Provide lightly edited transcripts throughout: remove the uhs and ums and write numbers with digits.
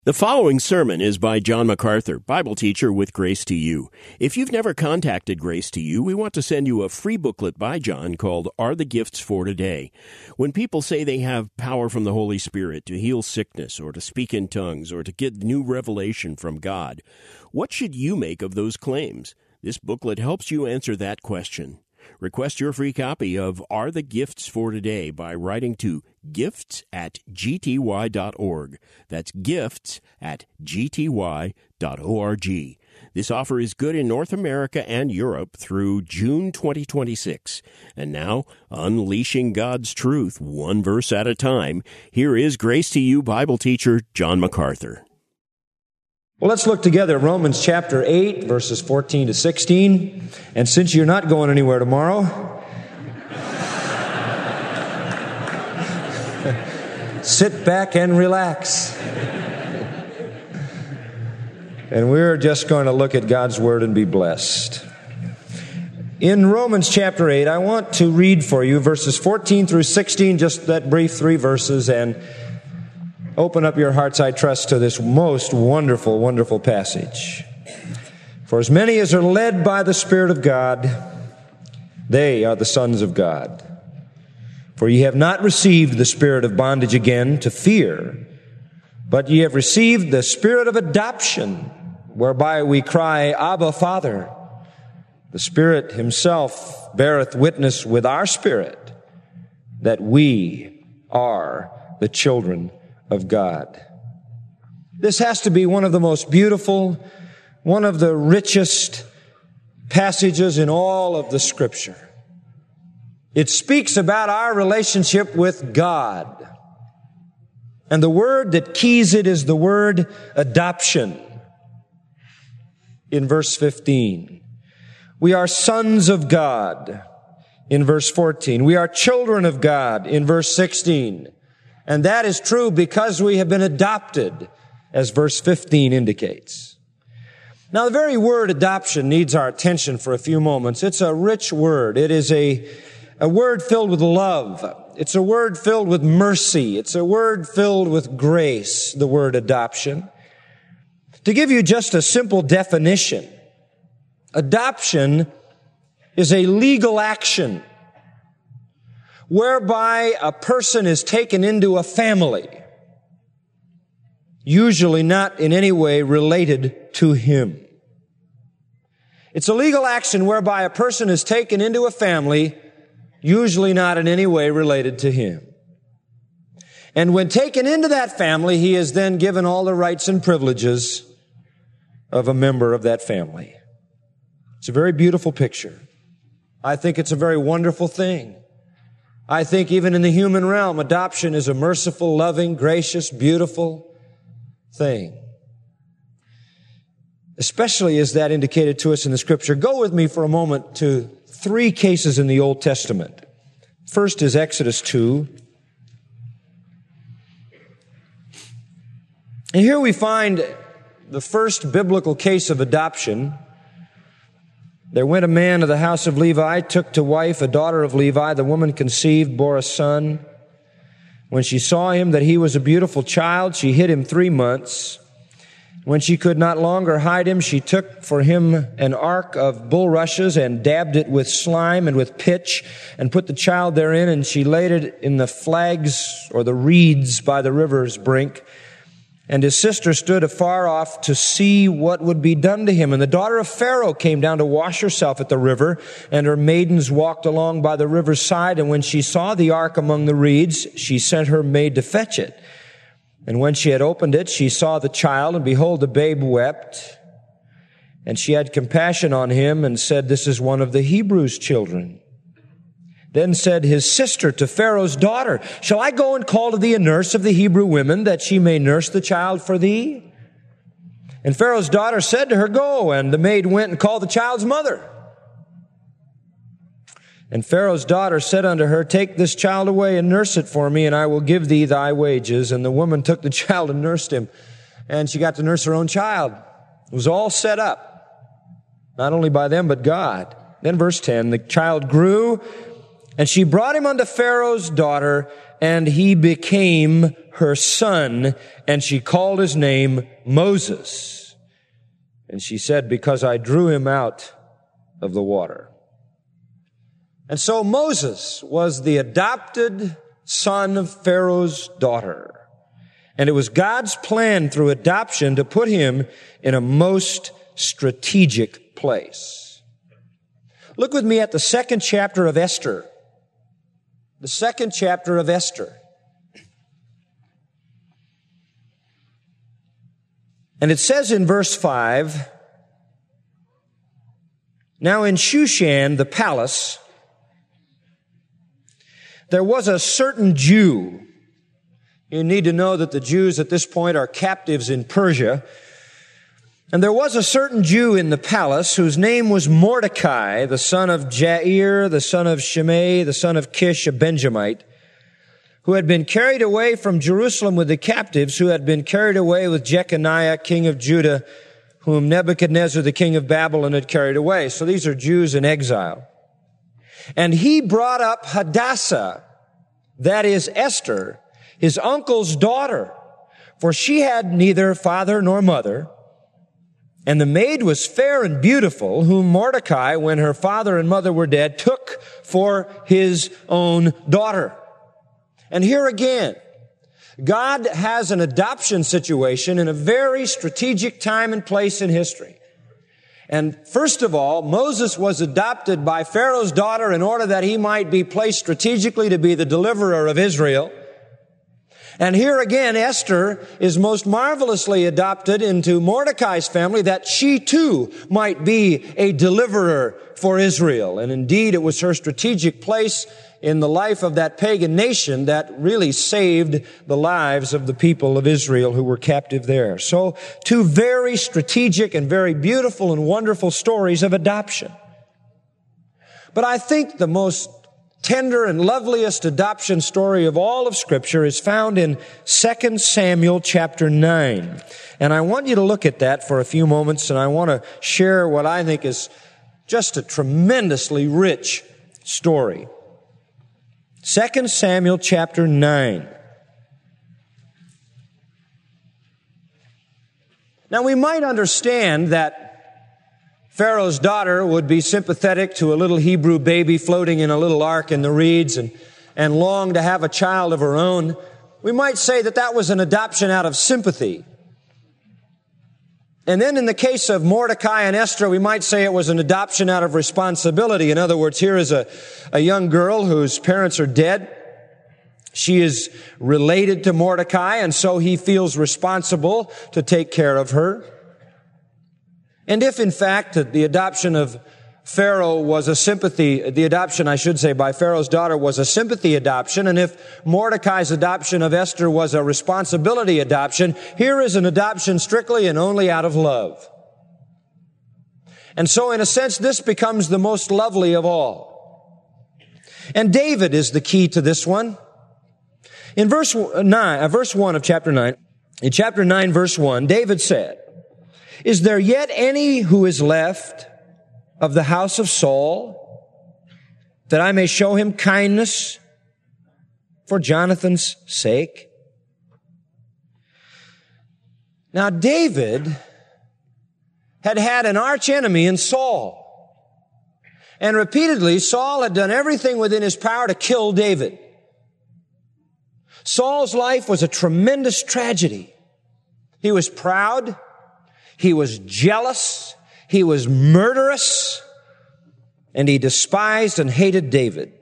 The following sermon is by John MacArthur, Bible teacher with Grace to You. If you've never contacted Grace to You, we want to send you a free booklet by John called Are the Gifts for Today? When people say they have power from the Holy Spirit to heal sickness or to speak in tongues or to get new revelation from God, what should you make of those claims? This booklet helps you answer that question. Request your free copy of Are the Gifts for Today by writing to gifts@gty.org. That's gifts@gty.org. This offer is good in North America and Europe through June 2026. And now, unleashing God's truth one verse at a time, here is Grace to You Bible teacher John MacArthur. Well, let's look together at Romans chapter 8, verses 14 to 16. And since you're not going anywhere tomorrow, sit back and relax. And we're just going to look at God's Word and be blessed. In Romans chapter 8, I want to read for you verses 14 through 16, just that brief 3 verses, and open up your hearts, I trust, to this most wonderful, wonderful passage. For as many as are led by the Spirit of God, they are the sons of God. For ye have not received the spirit of bondage again to fear, but ye have received the spirit of adoption, whereby we cry, Abba, Father. The Spirit himself beareth witness with our spirit that we are the children of God. This has to be one of the most beautiful, one of the richest passages in all of the Scripture. It speaks about our relationship with God. And the word that keys it is the word adoption. In verse 15, we are sons of God. In verse 14, we are children of God. In verse 16, and that is true because we have been adopted, as verse 15 indicates. Now, the very word adoption needs our attention for a few moments. It's a rich word. It is a word filled with love. It's a word filled with mercy. It's a word filled with grace, the word adoption. To give you just a simple definition, adoption is a legal action whereby a person is taken into a family, usually not in any way related to him. It's a legal action whereby a person is taken into a family, usually not in any way related to him. And when taken into that family, he is then given all the rights and privileges of a member of that family. It's a very beautiful picture. I think it's a very wonderful thing. I think even in the human realm, adoption is a merciful, loving, gracious, beautiful thing. Especially as that indicated to us in the Scripture. Go with me for a moment to 3 cases in the Old Testament. First is Exodus 2. And here we find the first biblical case of adoption. There went a man of the house of Levi, took to wife a daughter of Levi. The woman conceived, bore a son. When she saw him that he was a beautiful child, she hid him 3 months. When she could not longer hide him, she took for him an ark of bulrushes and dabbed it with slime and with pitch and put the child therein, and she laid it in the flags or the reeds by the river's brink. And his sister stood afar off to see what would be done to him. And the daughter of Pharaoh came down to wash herself at the river, and her maidens walked along by the river's side. And when she saw the ark among the reeds, she sent her maid to fetch it. And when she had opened it, she saw the child, and behold, the babe wept. And she had compassion on him and said, This is one of the Hebrews' children. Then said his sister to Pharaoh's daughter, Shall I go and call to thee a nurse of the Hebrew women, that she may nurse the child for thee? And Pharaoh's daughter said to her, Go. And the maid went and called the child's mother. And Pharaoh's daughter said unto her, Take this child away and nurse it for me, and I will give thee thy wages. And the woman took the child and nursed him. And she got to nurse her own child. It was all set up, not only by them, but God. Then verse 10, the child grew, and she brought him unto Pharaoh's daughter, and he became her son, and she called his name Moses. And she said, because I drew him out of the water. And so Moses was the adopted son of Pharaoh's daughter. And it was God's plan through adoption to put him in a most strategic place. Look with me at the 2nd chapter of Esther. The 2nd chapter of Esther. And it says in verse 5, now in Shushan, the palace, there was a certain Jew. You need to know that the Jews at this point are captives in Persia. And there was a certain Jew in the palace whose name was Mordecai, the son of Jair, the son of Shimei, the son of Kish, a Benjamite, who had been carried away from Jerusalem with the captives, who had been carried away with Jeconiah, king of Judah, whom Nebuchadnezzar, the king of Babylon, had carried away. So these are Jews in exile. And he brought up Hadassah, that is Esther, his uncle's daughter, for she had neither father nor mother. And the maid was fair and beautiful, whom Mordecai, when her father and mother were dead, took for his own daughter. And here again, God has an adoption situation in a very strategic time and place in history. And first of all, Moses was adopted by Pharaoh's daughter in order that he might be placed strategically to be the deliverer of Israel. And here again, Esther is most marvelously adopted into Mordecai's family that she too might be a deliverer for Israel. And indeed, it was her strategic place in the life of that pagan nation that really saved the lives of the people of Israel who were captive there. So, two very strategic and very beautiful and wonderful stories of adoption. But I think the most tender and loveliest adoption story of all of Scripture is found in 2 Samuel chapter 9. And I want you to look at that for a few moments, and I want to share what I think is just a tremendously rich story. 2 Samuel chapter 9. Now we might understand that Pharaoh's daughter would be sympathetic to a little Hebrew baby floating in a little ark in the reeds and long to have a child of her own. We might say that that was an adoption out of sympathy. And then in the case of Mordecai and Esther, we might say it was an adoption out of responsibility. In other words, here is a young girl whose parents are dead. She is related to Mordecai, and so he feels responsible to take care of her. And if, in fact, the adoption of Pharaoh was a sympathy, the adoption, I should say, by Pharaoh's daughter was a sympathy adoption, and if Mordecai's adoption of Esther was a responsibility adoption, here is an adoption strictly and only out of love. And so, in a sense, this becomes the most lovely of all. And David is the key to this one. In verse 1 of chapter 9, in chapter 9, verse 1, David said, "Is there yet any who is left of the house of Saul, that I may show him kindness for Jonathan's sake?" Now, David had had an archenemy in Saul. And repeatedly, Saul had done everything within his power to kill David. Saul's life was a tremendous tragedy. He was proud. He was jealous. He was murderous. And he despised and hated David.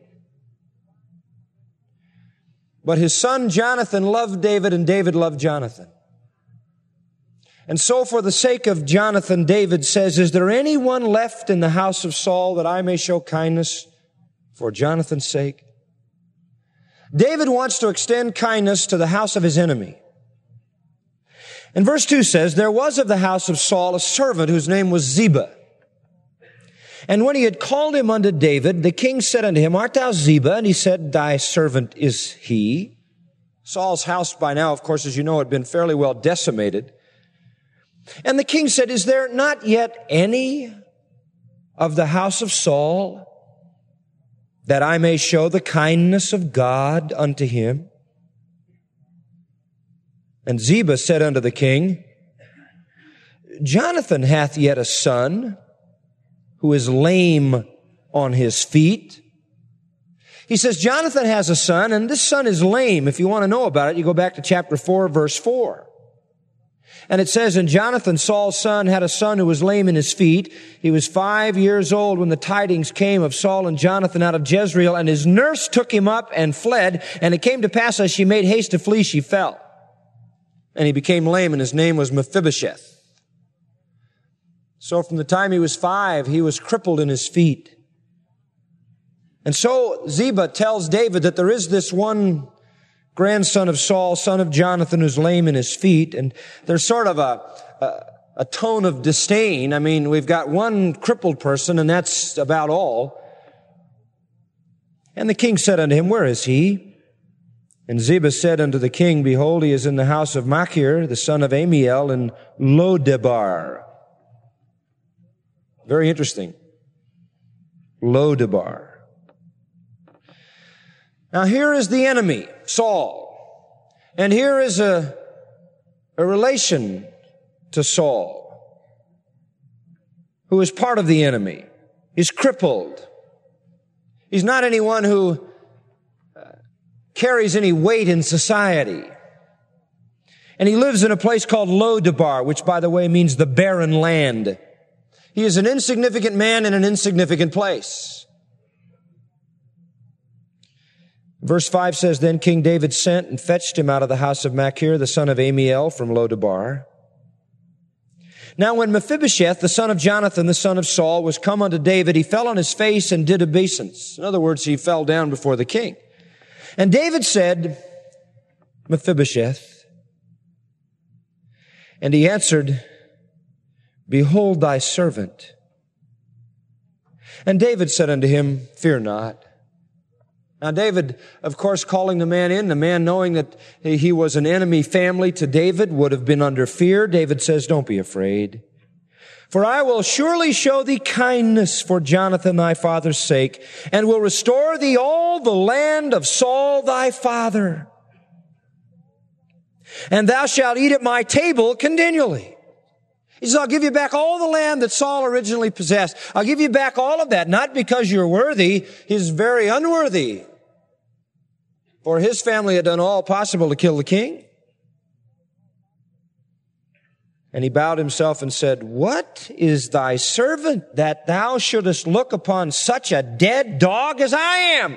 But his son Jonathan loved David, and David loved Jonathan. And so for the sake of Jonathan, David says, "Is there anyone left in the house of Saul that I may show kindness for Jonathan's sake?" David wants to extend kindness to the house of his enemy. And verse 2 says, "There was of the house of Saul a servant whose name was Ziba. And when he had called him unto David, the king said unto him, Art thou Ziba? And he said, Thy servant is he." Saul's house by now, of course, as you know, had been fairly well decimated. And the king said, "Is there not yet any of the house of Saul, that I may show the kindness of God unto him?" And Ziba said unto the king, Jonathan hath yet a son, who is lame on his feet. He says, Jonathan has a son, and this son is lame. If you want to know about it, you go back to chapter 4, verse 4. And it says, and Jonathan, Saul's son, had a son who was lame in his feet. He was 5 years old when the tidings came of Saul and Jonathan out of Jezreel, and his nurse took him up and fled. And it came to pass, as she made haste to flee, she fell. And he became lame, and his name was Mephibosheth. So from the time he was 5, he was crippled in his feet. And so Ziba tells David that there is this one grandson of Saul, son of Jonathan, who's lame in his feet. And there's sort of a tone of disdain. I mean, we've got one crippled person, and that's about all. And the king said unto him, where is he? And Ziba said unto the king, behold, he is in the house of Machir, the son of Amiel, in Lodebar. Very interesting. Lodebar. Now here is the enemy, Saul. And here is a relation to Saul, who is part of the enemy. He's crippled. He's not anyone who carries any weight in society. And he lives in a place called Lodebar, which, by the way, means the barren land. He is an insignificant man in an insignificant place. Verse 5 says, then King David sent and fetched him out of the house of Machir, the son of Amiel, from Lodebar. Now when Mephibosheth, the son of Jonathan, the son of Saul, was come unto David, he fell on his face and did obeisance. In other words, he fell down before the king. And David said, Mephibosheth. And he answered, behold thy servant. And David said unto him, fear not. Now David, of course, calling the man in, the man knowing that he was an enemy family to David, would have been under fear. David says, don't be afraid. For I will surely show thee kindness for Jonathan thy father's sake, and will restore thee all the land of Saul thy father. And thou shalt eat at my table continually. He says, I'll give you back all the land that Saul originally possessed. I'll give you back all of that, not because you're worthy. He's very unworthy. For his family had done all possible to kill the king. And he bowed himself and said, what is thy servant that thou shouldest look upon such a dead dog as I am?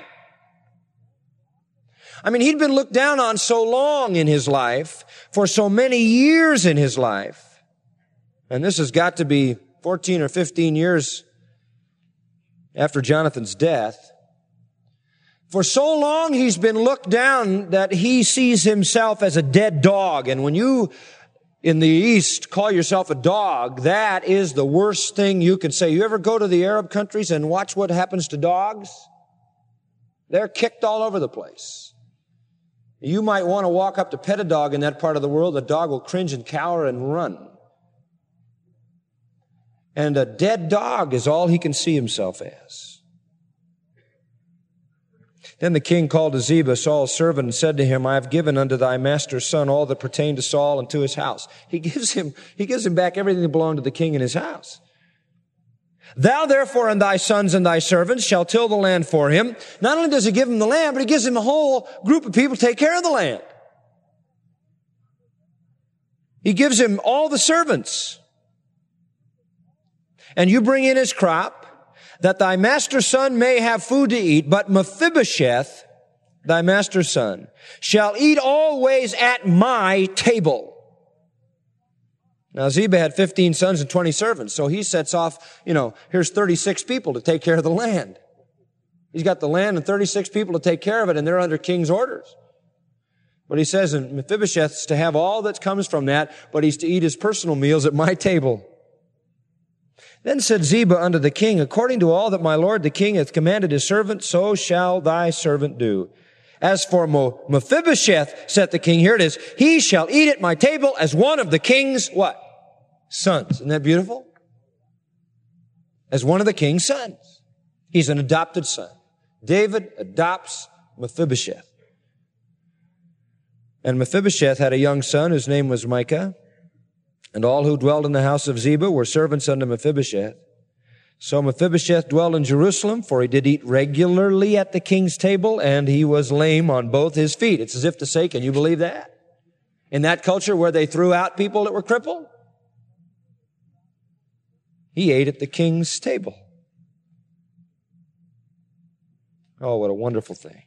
I mean, he'd been looked down on so long in his life, for so many years in his life. And this has got to be 14 or 15 years after Jonathan's death. For so long he's been looked down that he sees himself as a dead dog. And when you in the East call yourself a dog, that is the worst thing you can say. You ever go to the Arab countries and watch what happens to dogs? They're kicked all over the place. You might want to walk up to pet a dog in that part of the world. The dog will cringe and cower and run. And a dead dog is all he can see himself as. Then the king called to Ziba, Saul's servant, and said to him, I have given unto thy master's son all that pertained to Saul and to his house. He gives him back everything that belonged to the king and his house. Thou therefore and thy sons and thy servants shall till the land for him. Not only does he give him the land, but he gives him a whole group of people to take care of the land. He gives him all the servants. And you bring in his crop, that thy master's son may have food to eat, but Mephibosheth, thy master's son, shall eat always at my table. Now Ziba had 15 sons and 20 servants, so he sets off, here's 36 people to take care of the land. He's got the land and 36 people to take care of it, and they're under king's orders. But he says, and Mephibosheth's to have all that comes from that, but he's to eat his personal meals at my table. Then said Ziba unto the king, according to all that my lord the king hath commanded his servant, so shall thy servant do. As for Mephibosheth, said the king, here it is, he shall eat at my table as one of the king's, what? Sons. Isn't that beautiful? As one of the king's sons. He's an adopted son. David adopts Mephibosheth. And Mephibosheth had a young son whose name was Micah, and all who dwelled in the house of Ziba were servants unto Mephibosheth. So Mephibosheth dwelled in Jerusalem, for he did eat regularly at the king's table, and he was lame on both his feet. It's as if to say, can you believe that? In that culture where they threw out people that were crippled, he ate at the king's table. Oh, what a wonderful thing.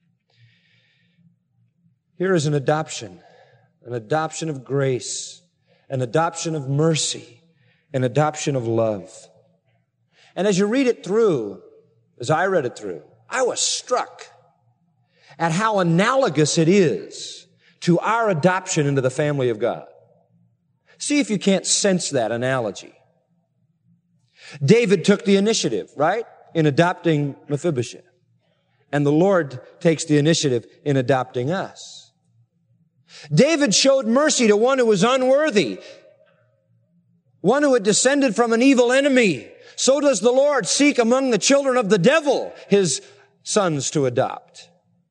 Here is an adoption of grace, an adoption of mercy, an adoption of love. And as you read it through, as I read it through, I was struck at how analogous it is to our adoption into the family of God. See if you can't sense that analogy. David took the initiative, right, in adopting Mephibosheth. And the Lord takes the initiative in adopting us. David showed mercy to one who was unworthy, one who had descended from an evil enemy. So does the Lord seek among the children of the devil his sons to adopt.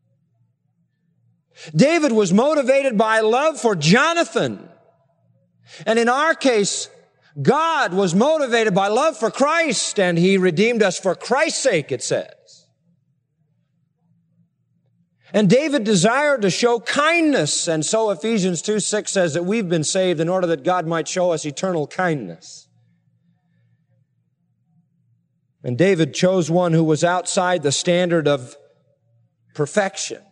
David was motivated by love for Jonathan. And in our case, God was motivated by love for Christ, and he redeemed us for Christ's sake, it says. And David desired to show kindness, and so Ephesians 2:6 says that we've been saved in order that God might show us eternal kindness. And David chose one who was outside the standard of perfection.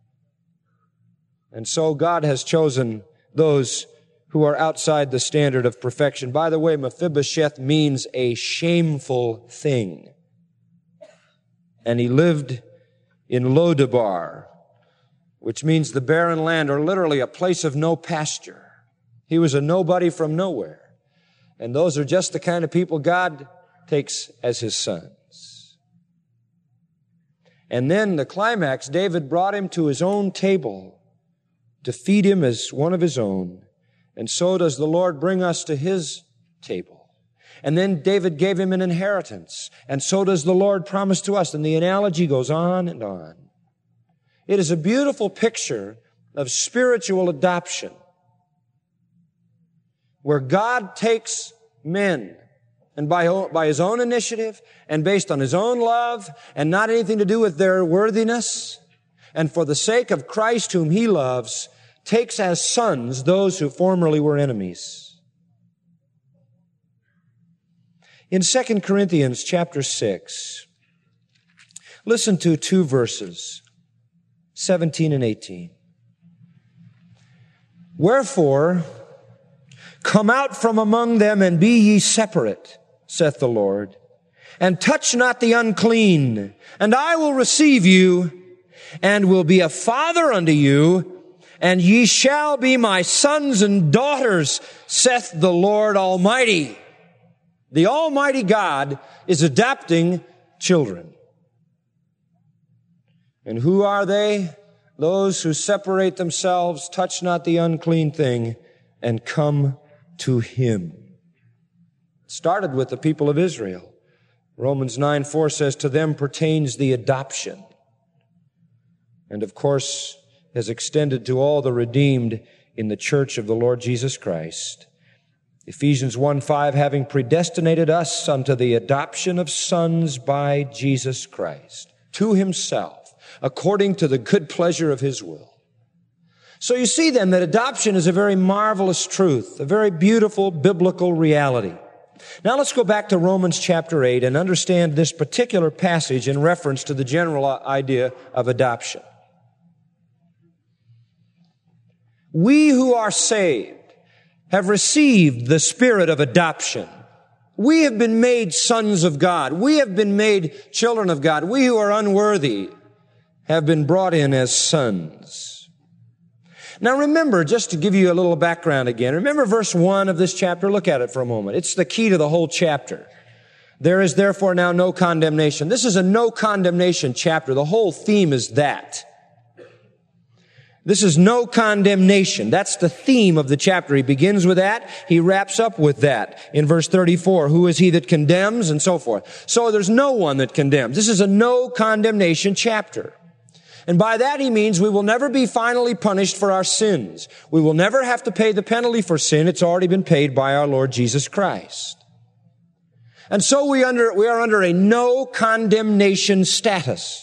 And so God has chosen those who are outside the standard of perfection. By the way, Mephibosheth means a shameful thing. And he lived in Lodabar, which means the barren land, or literally a place of no pasture. He was a nobody from nowhere. And those are just the kind of people God takes as his sons. And then the climax, David brought him to his own table to feed him as one of his own. And so does the Lord bring us to his table. And then David gave him an inheritance. And so does the Lord promise to us. And the analogy goes on and on. It is a beautiful picture of spiritual adoption, where God takes men, and by his own initiative, and based on his own love, and not anything to do with their worthiness, and for the sake of Christ whom he loves, takes as sons those who formerly were enemies. In 2 Corinthians chapter 6, listen to 2 verses, 17 and 18. Wherefore, come out from among them and be ye separate, saith the Lord, and touch not the unclean, and I will receive you, and will be a father unto you, and ye shall be my sons and daughters, saith the Lord Almighty. The Almighty God is adopting children. And who are they? Those who separate themselves, touch not the unclean thing, and come to him. It started with the people of Israel. Romans 9:4 says, to them pertains the adoption. And of course, has extended to all the redeemed in the church of the Lord Jesus Christ. Ephesians 1:5, having predestinated us unto the adoption of sons by Jesus Christ, to himself, according to the good pleasure of his will. So you see then that adoption is a very marvelous truth, a very beautiful biblical reality. Now let's go back to Romans chapter 8 and understand this particular passage in reference to the general idea of adoption. We who are saved have received the spirit of adoption. We have been made sons of God. We have been made children of God. We who are unworthy have been brought in as sons. Now remember, just to give you a little background again, remember verse 1 of this chapter. Look at it for a moment. It's the key to the whole chapter. There is therefore now no condemnation. This is a no condemnation chapter. The whole theme is that. This is no condemnation. That's the theme of the chapter. He begins with that. He wraps up with that in verse 34. Who is he that condemns? And so forth. So there's no one that condemns. This is a no condemnation chapter. And by that he means we will never be finally punished for our sins. We will never have to pay the penalty for sin. It's already been paid by our Lord Jesus Christ. And so we are under a no condemnation status.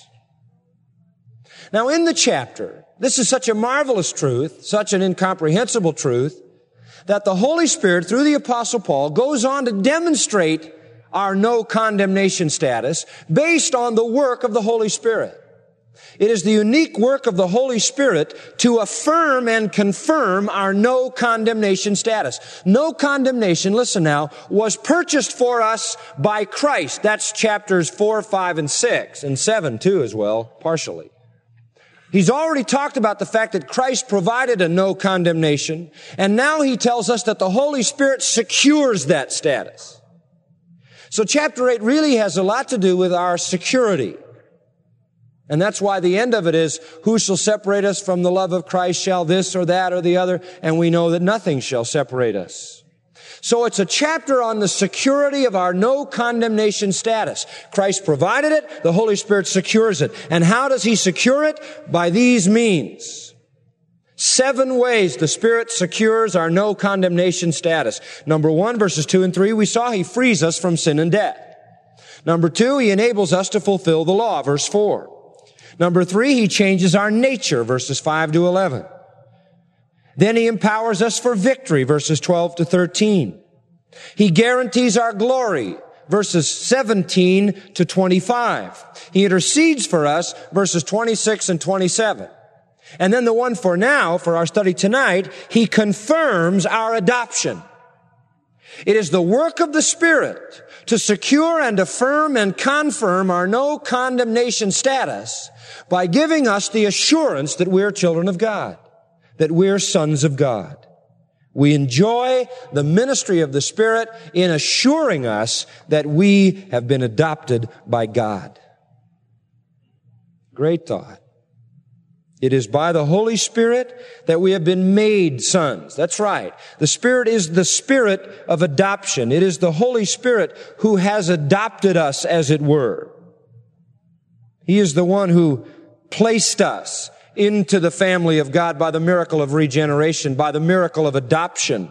Now in the chapter, this is such a marvelous truth, such an incomprehensible truth, that the Holy Spirit, through the Apostle Paul, goes on to demonstrate our no condemnation status based on the work of the Holy Spirit. It is the unique work of the Holy Spirit to affirm and confirm our no condemnation status. No condemnation, listen now, was purchased for us by Christ. That's chapters 4, 5, and 6, and 7 too as well, partially. He's already talked about the fact that Christ provided a no condemnation, and now he tells us that the Holy Spirit secures that status. So chapter 8 really has a lot to do with our security. And that's why the end of it is, who shall separate us from the love of Christ? Shall this or that or the other? And we know that nothing shall separate us. So it's a chapter on the security of our no condemnation status. Christ provided it, the Holy Spirit secures it. And how does he secure it? By these means. 7 ways the Spirit secures our no condemnation status. Number 1, verses 2 and 3, we saw he frees us from sin and death. Number 2, he enables us to fulfill the law, verse 4. Number 3, he changes our nature, verses 5 to 11. Then he empowers us for victory, verses 12 to 13. He guarantees our glory, verses 17 to 25. He intercedes for us, verses 26 and 27. And then the one for now, for our study tonight, he confirms our adoption. It is the work of the Spirit to secure and affirm and confirm our no condemnation status by giving us the assurance that we're children of God, that we're sons of God. We enjoy the ministry of the Spirit in assuring us that we have been adopted by God. Great thought. It is by the Holy Spirit that we have been made sons. That's right. The Spirit is the Spirit of adoption. It is the Holy Spirit who has adopted us, as it were. He is the one who placed us into the family of God by the miracle of regeneration, by the miracle of adoption.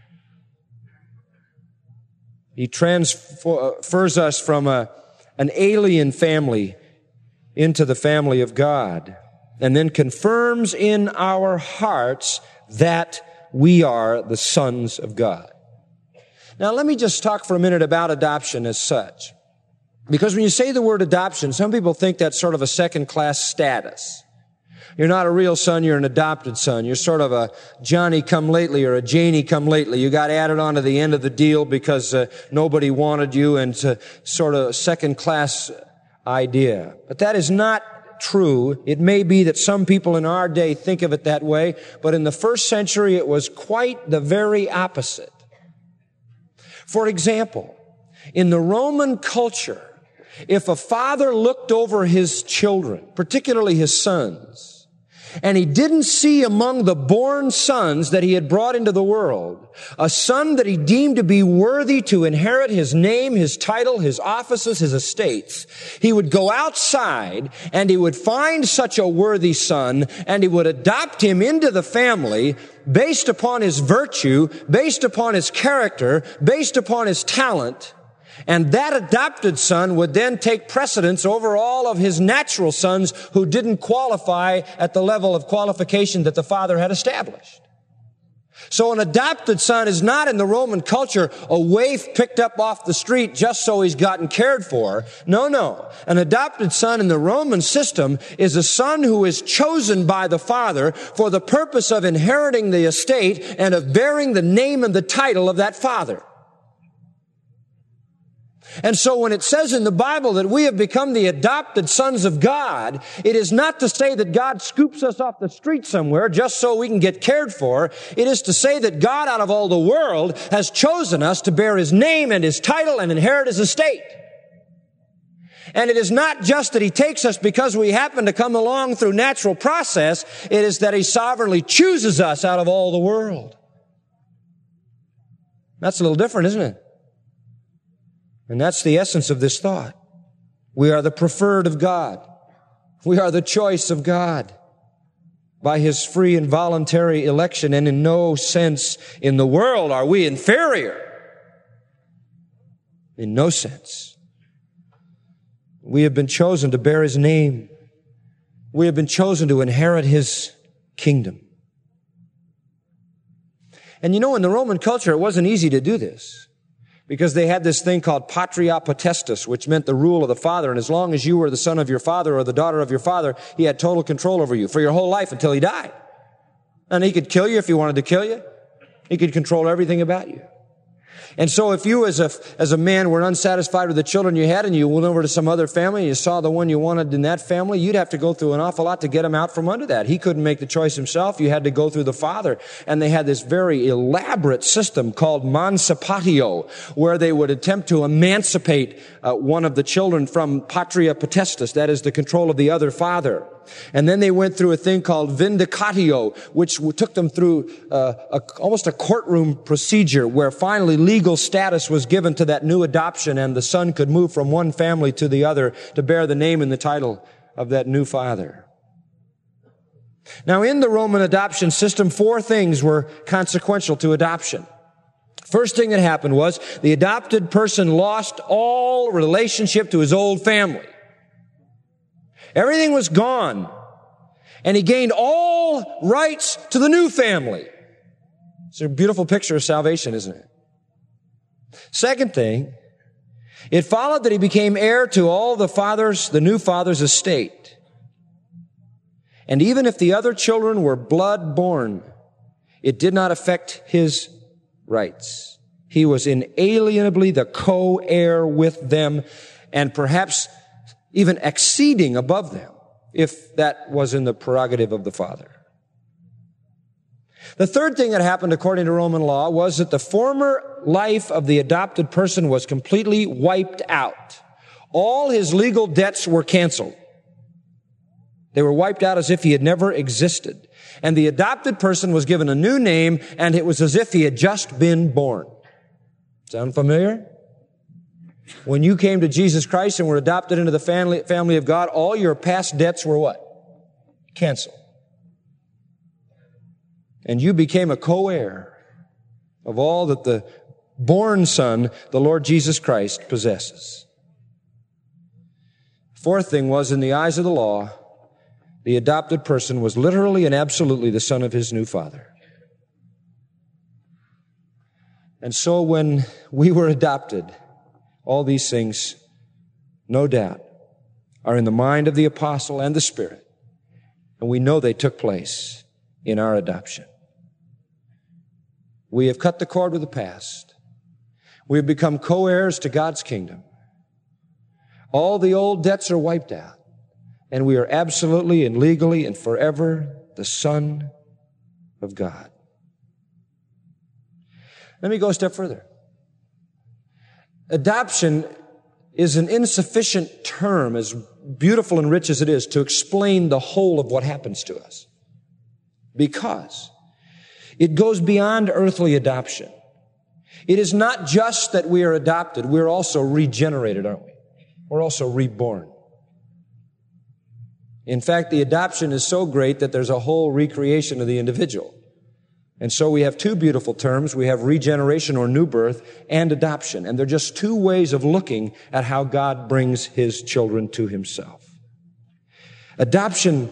He transfers us from an alien family into the family of God, and then confirms in our hearts that we are the sons of God. Now, let me just talk for a minute about adoption as such. Because when you say the word adoption, some people think that's sort of a second-class status. You're not a real son, you're an adopted son. You're sort of a Johnny-come-lately or a Janie-come-lately. You got added on to the end of the deal because nobody wanted you, and it's a sort of second-class idea. But that is not true. It may be that some people in our day think of it that way, but in the first century it was quite the very opposite. For example, in the Roman culture, if a father looked over his children, particularly his sons, and he didn't see among the born sons that he had brought into the world a son that he deemed to be worthy to inherit his name, his title, his offices, his estates, he would go outside and he would find such a worthy son and he would adopt him into the family based upon his virtue, based upon his character, based upon his talent. And that adopted son would then take precedence over all of his natural sons who didn't qualify at the level of qualification that the father had established. So an adopted son is not in the Roman culture a waif picked up off the street just so he's gotten cared for. No. An adopted son in the Roman system is a son who is chosen by the father for the purpose of inheriting the estate and of bearing the name and the title of that father. And so when it says in the Bible that we have become the adopted sons of God, it is not to say that God scoops us off the street somewhere just so we can get cared for. It is to say that God out of all the world has chosen us to bear His name and His title and inherit His estate. And it is not just that He takes us because we happen to come along through natural process. It is that He sovereignly chooses us out of all the world. That's a little different, isn't it? And that's the essence of this thought. We are the preferred of God. We are the choice of God by His free and voluntary election, and in no sense in the world are we inferior. In no sense. We have been chosen to bear His name. We have been chosen to inherit His kingdom. And in the Roman culture, it wasn't easy to do this, because they had this thing called patria potestas, which meant the rule of the father. And as long as you were the son of your father or the daughter of your father, he had total control over you for your whole life until he died. And he could kill you if he wanted to kill you. He could control everything about you. And so if you as a man were unsatisfied with the children you had and you went over to some other family and you saw the one you wanted in that family, you'd have to go through an awful lot to get him out from under that. He couldn't make the choice himself. You had to go through the father. And they had this very elaborate system called mancipatio, where they would attempt to emancipate one of the children from patria potestas, that is the control of the other father. And then they went through a thing called vindicatio, which took them through almost a courtroom procedure where finally legal status was given to that new adoption, and the son could move from one family to the other to bear the name and the title of that new father. Now, in the Roman adoption system, 4 things were consequential to adoption. First thing that happened was the adopted person lost all relationship to his old family. Everything was gone. And he gained all rights to the new family. It's a beautiful picture of salvation, isn't it? Second thing, it followed that he became heir to all the new father's estate. And even if the other children were blood-born, it did not affect his rights. He was inalienably the co-heir with them, and perhaps even exceeding above them, if that was in the prerogative of the father. The third thing that happened according to Roman law was that the former life of the adopted person was completely wiped out. All his legal debts were canceled. They were wiped out as if he had never existed. And the adopted person was given a new name, and it was as if he had just been born. Sound familiar? When you came to Jesus Christ and were adopted into the family of God, all your past debts were what? Canceled. And you became a co-heir of all that the born Son, the Lord Jesus Christ, possesses. Fourth thing was, in the eyes of the law, the adopted person was literally and absolutely the son of his new father. And so when we were adopted, all these things, no doubt, are in the mind of the apostle and the Spirit. And we know they took place in our adoption. We have cut the cord with the past. We have become co-heirs to God's kingdom. All the old debts are wiped out. And we are absolutely and legally and forever the Son of God. Let me go a step further. Adoption is an insufficient term, as beautiful and rich as it is, to explain the whole of what happens to us. Because it goes beyond earthly adoption. It is not just that we are adopted, we're also regenerated, aren't we? We're also reborn. In fact, the adoption is so great that there's a whole recreation of the individual. And so we have 2 beautiful terms. We have regeneration or new birth and adoption. And they're just 2 ways of looking at how God brings His children to Himself. Adoption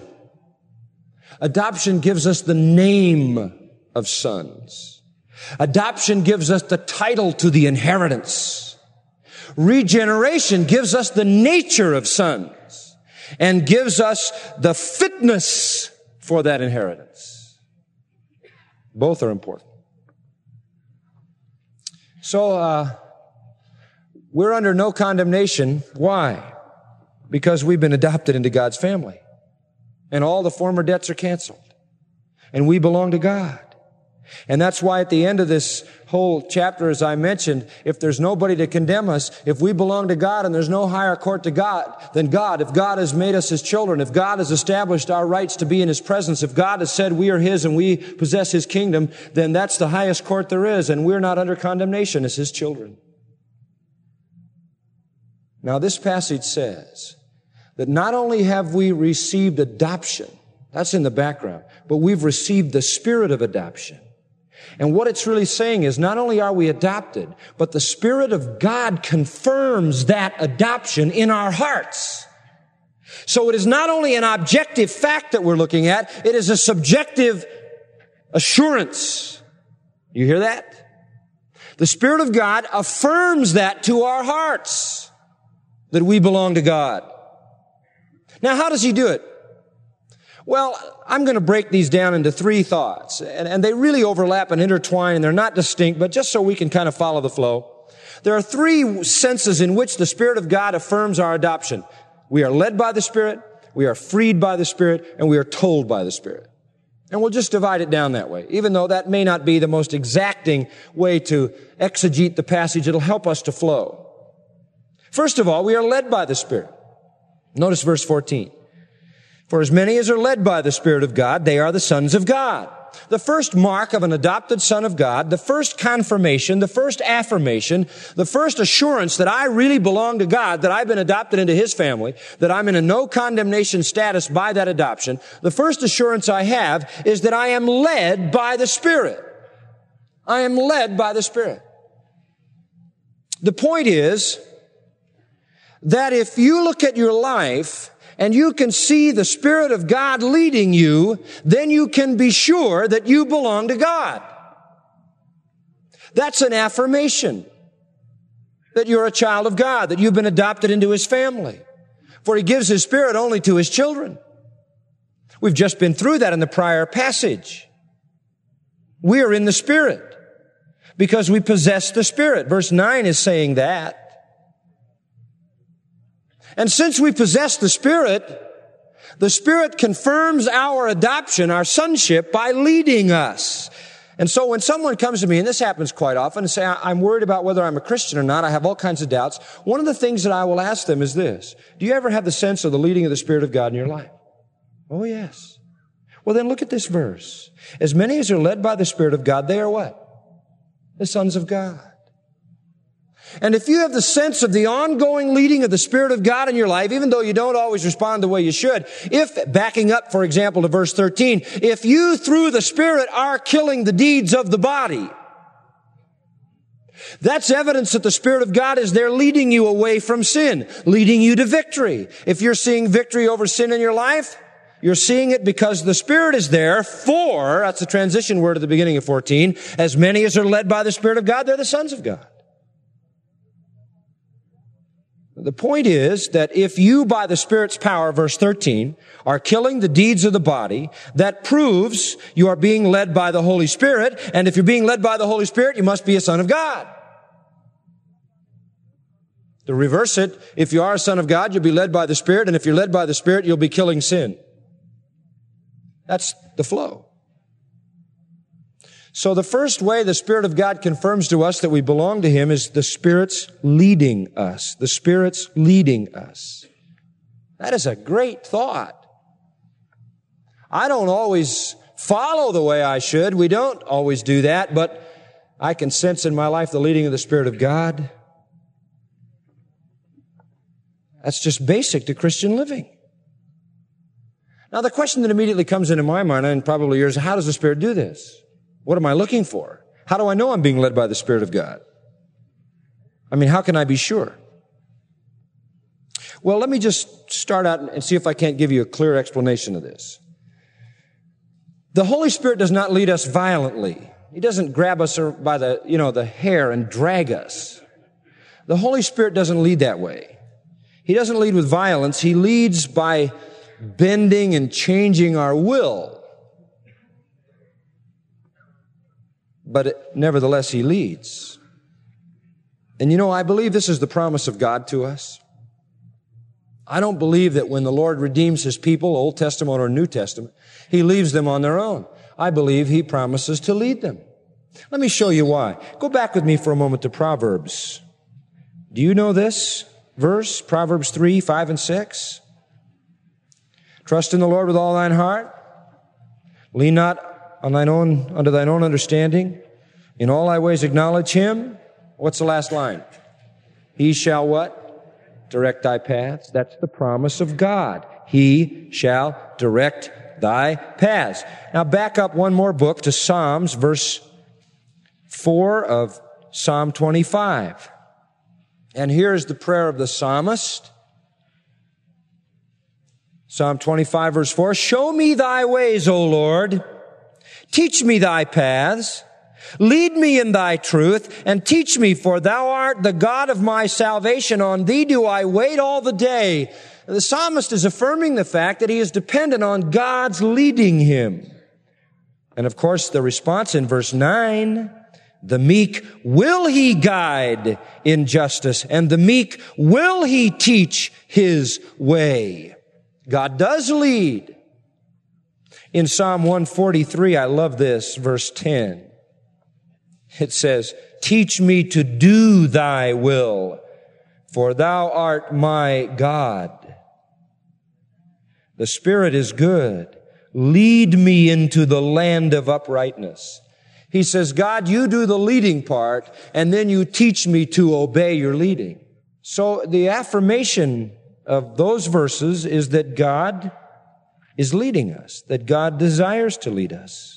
gives us the name of sons. Adoption gives us the title to the inheritance. Regeneration gives us the nature of sons and gives us the fitness for that inheritance. Both are important. So, we're under no condemnation. Why? Because we've been adopted into God's family. And all the former debts are canceled. And we belong to God. And that's why at the end of this whole chapter, as I mentioned, if there's nobody to condemn us, if we belong to God and there's no higher court to God than God, if God has made us His children, if God has established our rights to be in His presence, if God has said we are His and we possess His kingdom, then that's the highest court there is, and we're not under condemnation as His children. Now, this passage says that not only have we received adoption, that's in the background, but we've received the Spirit of adoption. And what it's really saying is not only are we adopted, but the Spirit of God confirms that adoption in our hearts. So it is not only an objective fact that we're looking at, it is a subjective assurance. You hear that? The Spirit of God affirms that to our hearts, that we belong to God. Now, how does He do it? Well, I'm going to break these down into three thoughts, and they really overlap and intertwine, and they're not distinct, but just so we can kind of follow the flow. There are three senses in which the Spirit of God affirms our adoption. We are led by the Spirit, we are freed by the Spirit, and we are told by the Spirit. And we'll just divide it down that way. Even though that may not be the most exacting way to exegete the passage, it'll help us to flow. First of all, we are led by the Spirit. Notice verse 14. For as many as are led by the Spirit of God, they are the sons of God. The first mark of an adopted son of God, the first confirmation, the first affirmation, the first assurance that I really belong to God, that I've been adopted into His family, that I'm in a no condemnation status by that adoption, the first assurance I have is that I am led by the Spirit. I am led by the Spirit. The point is that if you look at your life and you can see the Spirit of God leading you, then you can be sure that you belong to God. That's an affirmation that you're a child of God, that you've been adopted into His family. For He gives His Spirit only to His children. We've just been through that in the prior passage. We are in the Spirit because we possess the Spirit. Verse 9 is saying that. And since we possess the Spirit confirms our adoption, our sonship, by leading us. And so when someone comes to me, and this happens quite often, and say, I'm worried about whether I'm a Christian or not, I have all kinds of doubts, one of the things that I will ask them is this: do you ever have the sense of the leading of the Spirit of God in your life? Oh, yes. Well, then look at this verse. As many as are led by the Spirit of God, they are what? The sons of God. And if you have the sense of the ongoing leading of the Spirit of God in your life, even though you don't always respond the way you should, if, backing up, for example, to verse 13, if you through the Spirit are killing the deeds of the body, that's evidence that the Spirit of God is there leading you away from sin, leading you to victory. If you're seeing victory over sin in your life, you're seeing it because the Spirit is there for, that's the transition word at the beginning of 14, as many as are led by the Spirit of God, they're the sons of God. The point is that if you, by the Spirit's power, verse 13, are killing the deeds of the body, that proves you are being led by the Holy Spirit. And if you're being led by the Holy Spirit, you must be a son of God. To reverse it, if you are a son of God, you'll be led by the Spirit. And if you're led by the Spirit, you'll be killing sin. That's the flow. So the first way the Spirit of God confirms to us that we belong to Him is the Spirit's leading us. The Spirit's leading us. That is a great thought. I don't always follow the way I should. We don't always do that, but I can sense in my life the leading of the Spirit of God. That's just basic to Christian living. Now, the question that immediately comes into my mind, and probably yours, how does the Spirit do this? What am I looking for? How do I know I'm being led by the Spirit of God? I mean, how can I be sure? Well, let me just start out and see if I can't give you a clear explanation of this. The Holy Spirit does not lead us violently. He doesn't grab us by the hair and drag us. The Holy Spirit doesn't lead that way. He doesn't lead with violence. He leads by bending and changing our will. But nevertheless, He leads. And I believe this is the promise of God to us. I don't believe that when the Lord redeems His people, Old Testament or New Testament, He leaves them on their own. I believe He promises to lead them. Let me show you why. Go back with me for a moment to Proverbs. Do you know this verse? Proverbs 3, 5, and 6. Trust in the Lord with all thine heart. Lean not unto thine own understanding. In all thy ways acknowledge Him. What's the last line? He shall what? direct thy paths. That's the promise of God. He shall direct thy paths. Now back up one more book to Psalms, verse 4 of Psalm 25. And here's the prayer of the psalmist. Psalm 25, verse 4, show me thy ways, O Lord. Teach me thy paths. Lead me in thy truth, and teach me, for thou art the God of my salvation. On thee do I wait all the day. The psalmist is affirming the fact that he is dependent on God's leading him. And of course, the response in verse 9, the meek will he guide in justice, and the meek will he teach his way. God does lead. In Psalm 143, I love this, verse 10. It says, teach me to do thy will, for thou art my God. The Spirit is good. Lead me into the land of uprightness. He says, God, you do the leading part, and then you teach me to obey your leading. So the affirmation of those verses is that God is leading us, that God desires to lead us.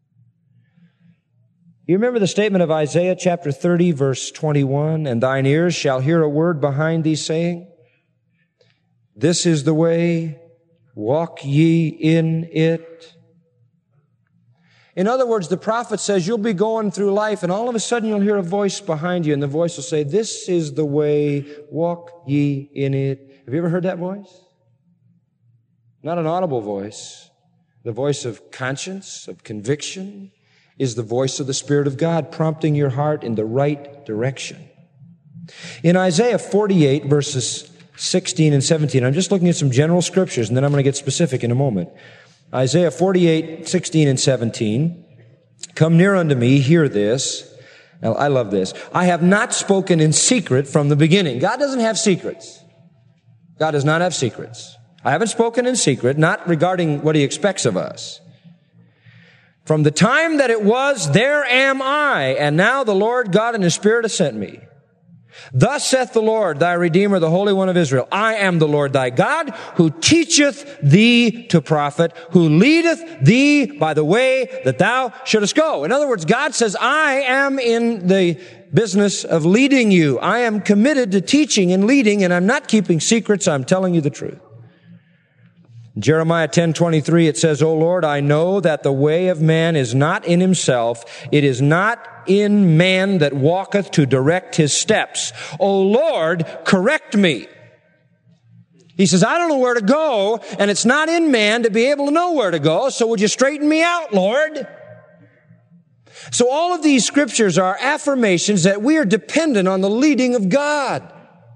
You remember the statement of Isaiah chapter 30, verse 21, and thine ears shall hear a word behind thee saying, this is the way, walk ye in it. In other words, the prophet says you'll be going through life and all of a sudden you'll hear a voice behind you and the voice will say, this is the way, walk ye in it. Have you ever heard that voice? Not an audible voice. The voice of conscience, of conviction, is the voice of the Spirit of God prompting your heart in the right direction. In Isaiah 48, verses 16 and 17, I'm just looking at some general scriptures and then I'm going to get specific in a moment. Isaiah 48, 16 and 17, come near unto me, hear this. Now, I love this. I have not spoken in secret from the beginning. God doesn't have secrets. God does not have secrets. I haven't spoken in secret, not regarding what he expects of us. From the time that it was, there am I, and now the Lord God and his Spirit has sent me. Thus saith the Lord, thy Redeemer, the Holy One of Israel, I am the Lord thy God, who teacheth thee to profit, who leadeth thee by the way that thou shouldest go. In other words, God says, I am in the business of leading you. I am committed to teaching and leading, and I'm not keeping secrets. I'm telling you the truth. In Jeremiah 10:23, it says, O Lord, I know that the way of man is not in himself. It is not in man that walketh to direct his steps. O Lord, correct me. He says, I don't know where to go, and it's not in man to be able to know where to go, so would you straighten me out, Lord? So all of these scriptures are affirmations that we are dependent on the leading of God.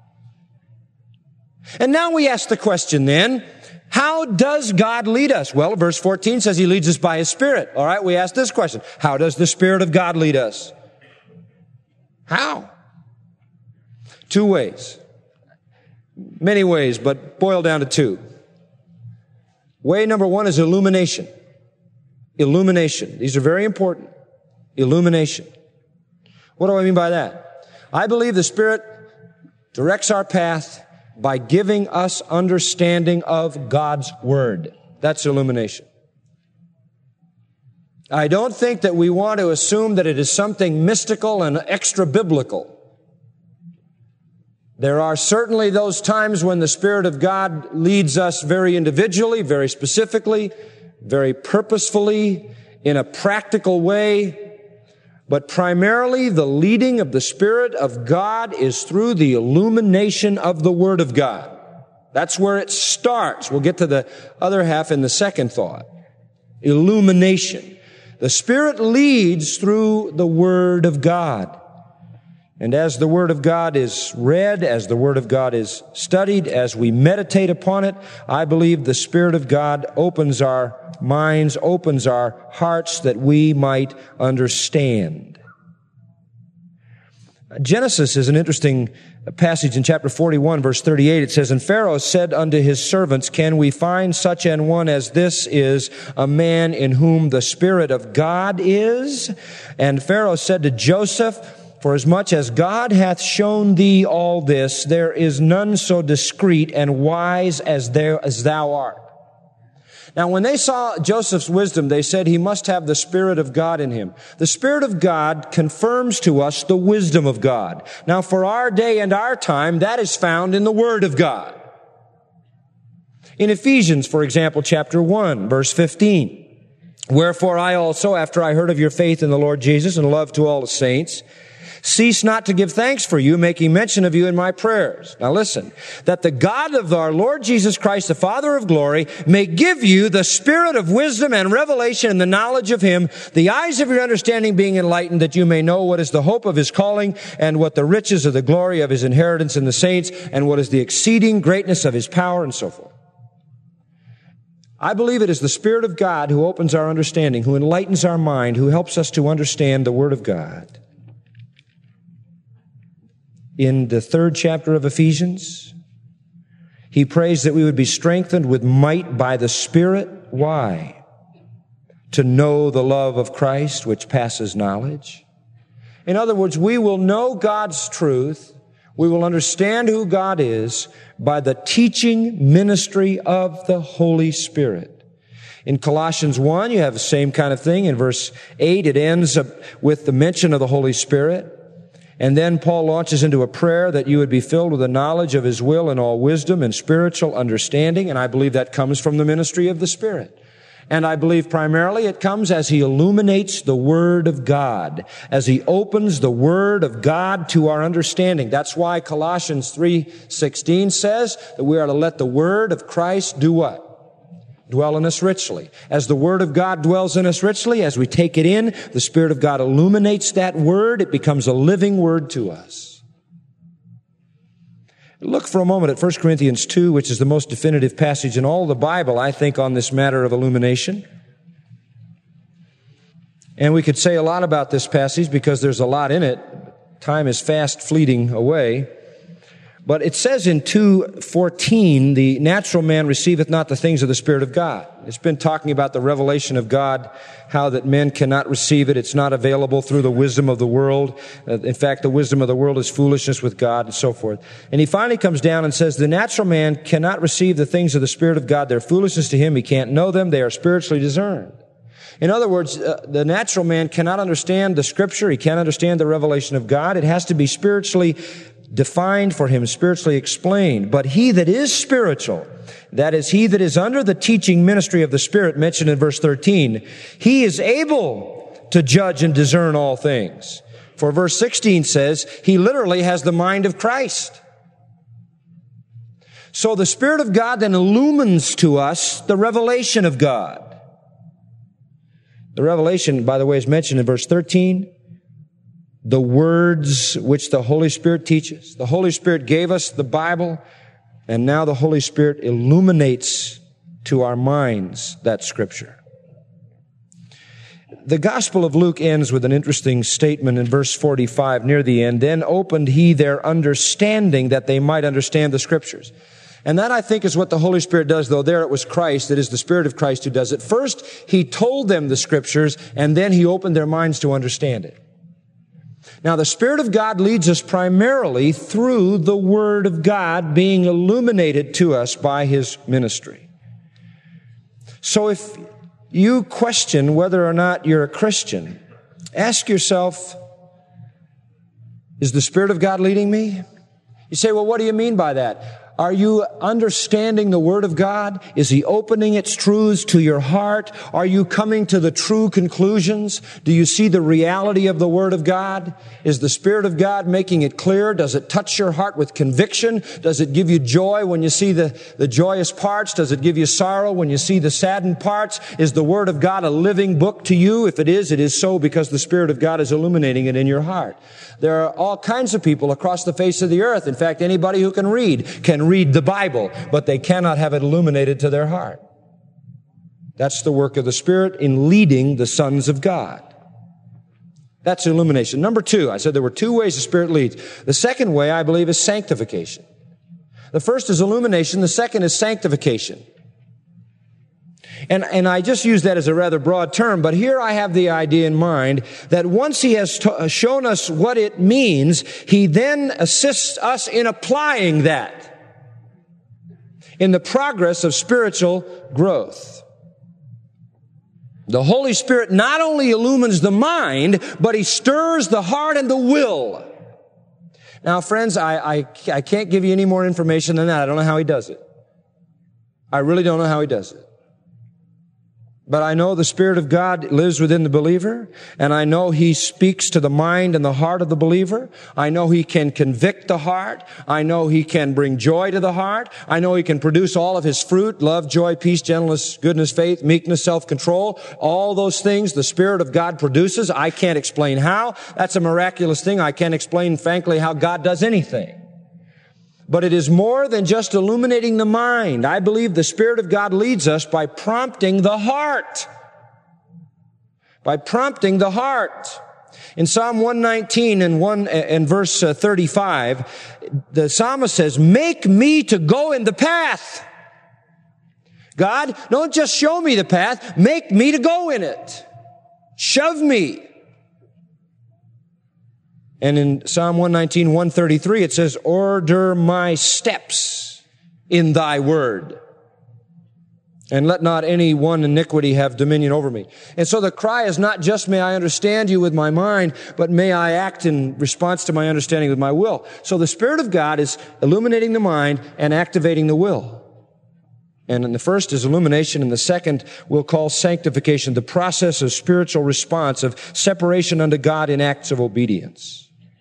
And now we ask the question then, how does God lead us? Well, verse 14 says he leads us by his Spirit. All right, we ask this question. How does the Spirit of God lead us? How? Two ways. Many ways, but boil down to two. Way number one is illumination. Illumination. These are very important. Illumination. What do I mean by that? I believe the Spirit directs our path by giving us understanding of God's Word. That's illumination. I don't think that we want to assume that it is something mystical and extra-biblical. There are certainly those times when the Spirit of God leads us very individually, very specifically, very purposefully, in a practical way. But primarily, the leading of the Spirit of God is through the illumination of the Word of God. That's where it starts. We'll get to the other half in the second thought. Illumination. The Spirit leads through the Word of God. And as the Word of God is read, as the Word of God is studied, as we meditate upon it, I believe the Spirit of God opens our minds, opens our hearts that we might understand. Genesis is an interesting passage in chapter 41, verse 38. It says, And Pharaoh said unto his servants, Can we find such an one as this is, a man in whom the Spirit of God is? And Pharaoh said to Joseph, For as much as God hath shown thee all this, there is none so discreet and wise as thou art. Now, when they saw Joseph's wisdom, they said he must have the Spirit of God in him. The Spirit of God confirms to us the wisdom of God. Now, for our day and our time, that is found in the Word of God. In Ephesians, for example, chapter 1, verse 15, wherefore I also, after I heard of your faith in the Lord Jesus and love to all the saints, cease not to give thanks for you, making mention of you in my prayers. Now listen, that the God of our Lord Jesus Christ, the Father of glory, may give you the spirit of wisdom and revelation and the knowledge of him, the eyes of your understanding being enlightened, that you may know what is the hope of his calling and what the riches of the glory of his inheritance in the saints and what is the exceeding greatness of his power and so forth. I believe it is the Spirit of God who opens our understanding, who enlightens our mind, who helps us to understand the Word of God. In the 3rd chapter of Ephesians, he prays that we would be strengthened with might by the Spirit. Why? To know the love of Christ, which passes knowledge. In other words, we will know God's truth. We will understand who God is by the teaching ministry of the Holy Spirit. In Colossians 1, you have the same kind of thing. In verse 8, it ends with the mention of the Holy Spirit. And then Paul launches into a prayer that you would be filled with the knowledge of his will and all wisdom and spiritual understanding. And I believe that comes from the ministry of the Spirit. And I believe primarily it comes as he illuminates the Word of God, as he opens the Word of God to our understanding. That's why Colossians 3:16 says that we are to let the Word of Christ do what? Dwell in us richly. As the Word of God dwells in us richly, as we take it in, the Spirit of God illuminates that Word. It becomes a living Word to us. Look for a moment at 1 Corinthians 2, which is the most definitive passage in all the Bible, I think, on this matter of illumination. And we could say a lot about this passage because there's a lot in it. Time is fast fleeting away. But it says in 2:14, the natural man receiveth not the things of the Spirit of God. It's been talking about the revelation of God, how that men cannot receive it. It's not available through the wisdom of the world. In fact, the wisdom of the world is foolishness with God and so forth. And he finally comes down and says, the natural man cannot receive the things of the Spirit of God. They're foolishness to him. He can't know them. They are spiritually discerned. In other words, the natural man cannot understand the Scripture. He can't understand the revelation of God. It has to be spiritually defined for him, spiritually explained. But he that is spiritual, that is, he that is under the teaching ministry of the Spirit mentioned in verse 13, he is able to judge and discern all things. For verse 16 says, he literally has the mind of Christ. So the Spirit of God then illumines to us the revelation of God. The revelation, by the way, is mentioned in verse 13. The words which the Holy Spirit teaches. The Holy Spirit gave us the Bible, and now the Holy Spirit illuminates to our minds that Scripture. The Gospel of Luke ends with an interesting statement in verse 45 near the end. Then opened he their understanding that they might understand the Scriptures. And that, I think, is what the Holy Spirit does, though there it was Christ. It is the Spirit of Christ who does it. First, he told them the Scriptures, and then he opened their minds to understand it. Now, the Spirit of God leads us primarily through the Word of God being illuminated to us by His ministry. So if you question whether or not you're a Christian, ask yourself, is the Spirit of God leading me? You say, well, what do you mean by that? Are you understanding the Word of God? Is He opening its truths to your heart? Are you coming to the true conclusions? Do you see the reality of the Word of God? Is the Spirit of God making it clear? Does it touch your heart with conviction? Does it give you joy when you see the joyous parts? Does it give you sorrow when you see the saddened parts? Is the Word of God a living book to you? If it is so because the Spirit of God is illuminating it in your heart. There are all kinds of people across the face of the earth. In fact, anybody who can read the Bible, but they cannot have it illuminated to their heart. That's the work of the Spirit in leading the sons of God. That's illumination. Number two, I said there were two ways the Spirit leads. The second way, I believe, is sanctification. The first is illumination. The second is sanctification. And I just use that as a rather broad term, but here I have the idea in mind that once He has shown us what it means, He then assists us in applying that in the progress of spiritual growth. The Holy Spirit not only illumines the mind, but He stirs the heart and the will. Now, friends, I can't give you any more information than that. I don't know how He does it. I really don't know how He does it. But I know the Spirit of God lives within the believer, and I know He speaks to the mind and the heart of the believer. I know He can convict the heart. I know He can bring joy to the heart. I know He can produce all of His fruit: love, joy, peace, gentleness, goodness, faith, meekness, self-control. All those things the Spirit of God produces. I can't explain how. That's a miraculous thing. I can't explain, frankly, how God does anything. But it is more than just illuminating the mind. I believe the Spirit of God leads us by prompting the heart. By prompting the heart. In Psalm 119 and verse 35, the psalmist says, "Make me to go in the path." God, don't just show me the path, make me to go in it. Shove me. And in Psalm 119, 133, it says, "Order my steps in thy word, and let not any one iniquity have dominion over me." And so the cry is not just, may I understand you with my mind, but may I act in response to my understanding with my will. So the Spirit of God is illuminating the mind and activating the will. And in the first is illumination, and the second we'll call sanctification, the process of spiritual response, of separation unto God in acts of obedience.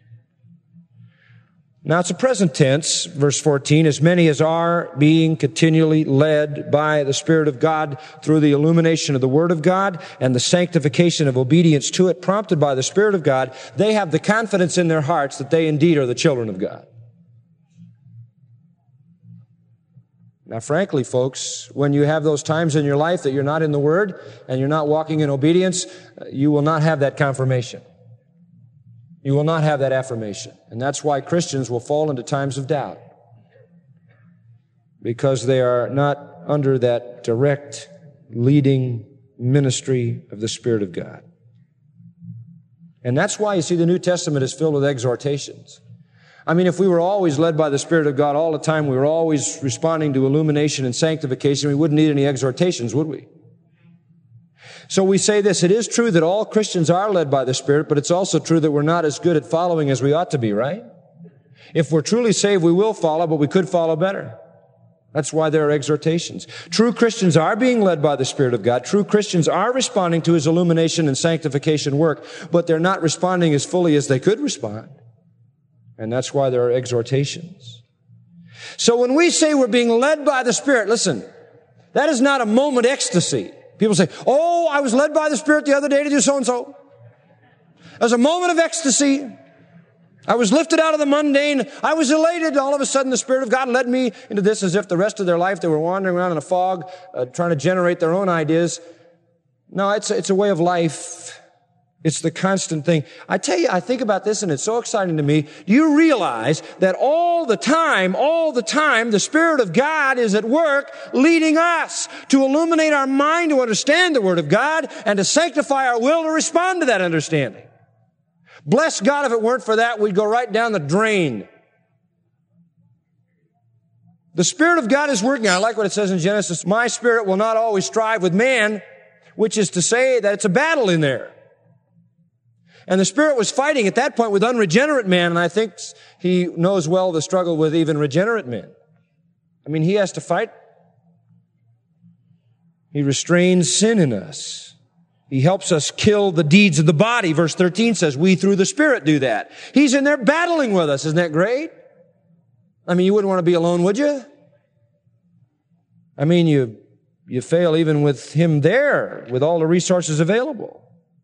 Now it's a present tense, verse 14, "As many as are being continually led by the Spirit of God through the illumination of the Word of God and the sanctification of obedience to it, prompted by the Spirit of God, they have the confidence in their hearts that they indeed are the children of God." Now, frankly, folks, when you have those times in your life that you're not in the Word and you're not walking in obedience, you will not have that confirmation. You will not have that affirmation. And that's why Christians will fall into times of doubt, because they are not under that direct leading ministry of the Spirit of God. And that's why you see the New Testament is filled with exhortations. I mean, if we were always led by the Spirit of God all the time, we were always responding to illumination and sanctification, we wouldn't need any exhortations, would we? So we say this: it is true that all Christians are led by the Spirit, but it's also true that we're not as good at following as we ought to be, right? If we're truly saved, we will follow, but we could follow better. That's why there are exhortations. True Christians are being led by the Spirit of God. True Christians are responding to His illumination and sanctification work, but they're not responding as fully as they could respond. And that's why there are exhortations. So when we say we're being led by the Spirit, listen, that is not a moment ecstasy. People say, "Oh, I was led by the Spirit the other day to do so-and-so." It was a moment of ecstasy. I was lifted out of the mundane. I was elated. All of a sudden, the Spirit of God led me into this, as if the rest of their life they were wandering around in a fog, trying to generate their own ideas. No, it's a way of life. It's the constant thing. I tell you, I think about this and it's so exciting to me. Do you realize that all the time, the Spirit of God is at work leading us to illuminate our mind to understand the Word of God and to sanctify our will to respond to that understanding? Bless God, if it weren't for that, we'd go right down the drain. The Spirit of God is working. I like what it says in Genesis, "My spirit will not always strive with man," which is to say that it's a battle in there. And the Spirit was fighting at that point with unregenerate man, and I think He knows well the struggle with even regenerate men. I mean, He has to fight. He restrains sin in us. He helps us kill the deeds of the body. Verse 13 says, we through the Spirit do that. He's in there battling with us. Isn't that great? I mean, you wouldn't want to be alone, would you? I mean, you fail even with Him there, with all the resources available.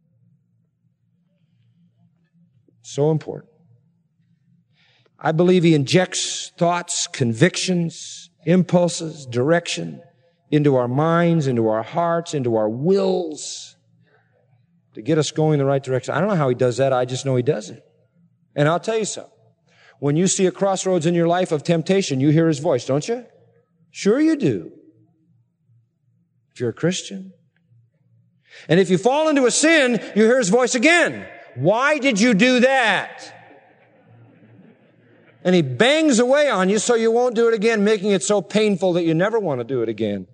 So important. I believe He injects thoughts, convictions, impulses, direction into our minds, into our hearts, into our wills to get us going in the right direction. I don't know how He does that. I just know He does it. And I'll tell you something. When you see a crossroads in your life of temptation, you hear His voice, don't you? Sure you do. if you're a Christian. And if you fall into a sin, you hear His voice again. Why did you do that? And He bangs away on you so you won't do it again, making it so painful that you never want to do it again.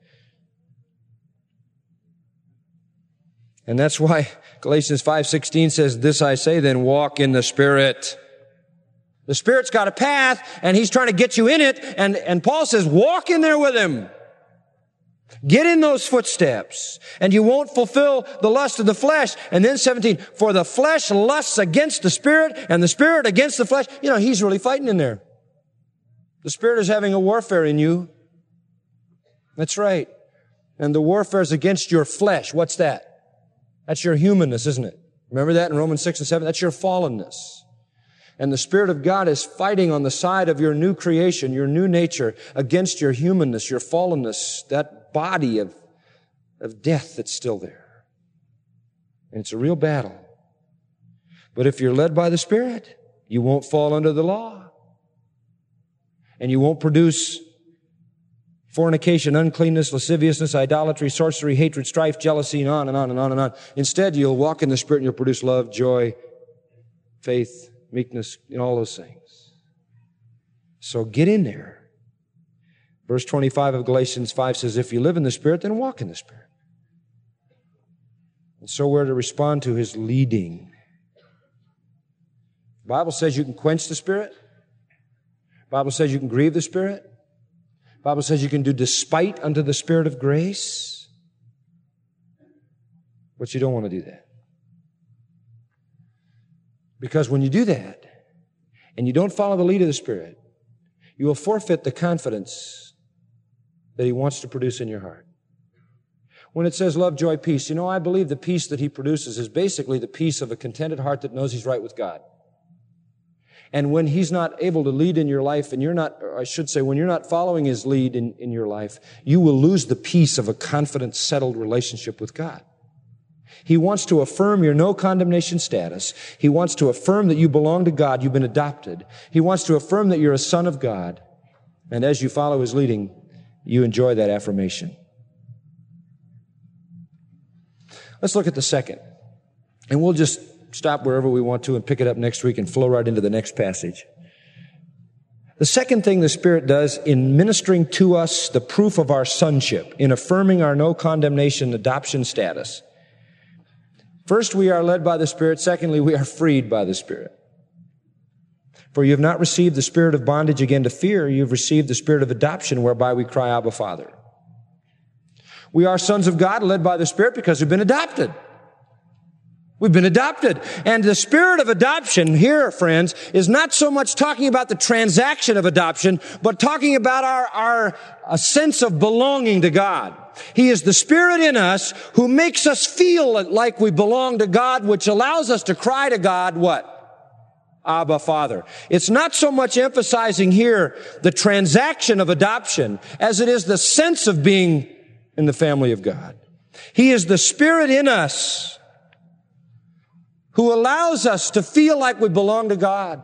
And that's why Galatians 5:16 says, "This I say then, walk in the Spirit." The Spirit's got a path, and He's trying to get you in it, and Paul says, walk in there with Him. Get in those footsteps, and you won't fulfill the lust of the flesh. And then 17, for the flesh lusts against the Spirit, and the Spirit against the flesh. You know, he's really fighting in there. The Spirit is having a warfare in you. That's right. And the warfare is against your flesh. What's that? That's your humanness, isn't it? Remember that in Romans 6 and 7? That's your fallenness. And the Spirit of God is fighting on the side of your new creation, your new nature, against your humanness, your fallenness, that body of death that's still there. And it's a real battle. But if you're led by the Spirit, you won't fall under the law. And you won't produce fornication, uncleanness, lasciviousness, idolatry, sorcery, hatred, strife, jealousy, and on and on and on and on. Instead, you'll walk in the Spirit and you'll produce love, joy, faith, meekness, and all those things. So get in there. Verse 25 of Galatians 5 says, if you live in the Spirit, then walk in the Spirit. And so we're to respond to His leading. The Bible says you can quench the Spirit. The Bible says you can grieve the Spirit. The Bible says you can do despite unto the Spirit of grace. But you don't want to do that. Because when you do that, and you don't follow the lead of the Spirit, you will forfeit the confidence that He wants to produce in your heart. When it says love, joy, peace, I believe the peace that He produces is basically the peace of a contented heart that knows he's right with God. And when He's not able to lead in your life, and when you're not following His lead in your life, you will lose the peace of a confident, settled relationship with God. He wants to affirm your no condemnation status. He wants to affirm that you belong to God, you've been adopted. He wants to affirm that you're a son of God. And as you follow His leading, you enjoy that affirmation. Let's look at the second. And we'll just stop wherever we want to and pick it up next week and flow right into the next passage. The second thing the Spirit does in ministering to us the proof of our sonship, in affirming our no condemnation adoption status. First, we are led by the Spirit. Secondly, we are freed by the Spirit. For you have not received the spirit of bondage again to fear. You've received the spirit of adoption, whereby we cry, Abba, Father. We are sons of God, led by the Spirit, because we've been adopted. We've been adopted. And the spirit of adoption here, friends, is not so much talking about the transaction of adoption, but talking about our sense of belonging to God. He is the Spirit in us who makes us feel like we belong to God, which allows us to cry to God, what? Abba, Father. It's not so much emphasizing here the transaction of adoption as it is the sense of being in the family of God. He is the Spirit in us who allows us to feel like we belong to God,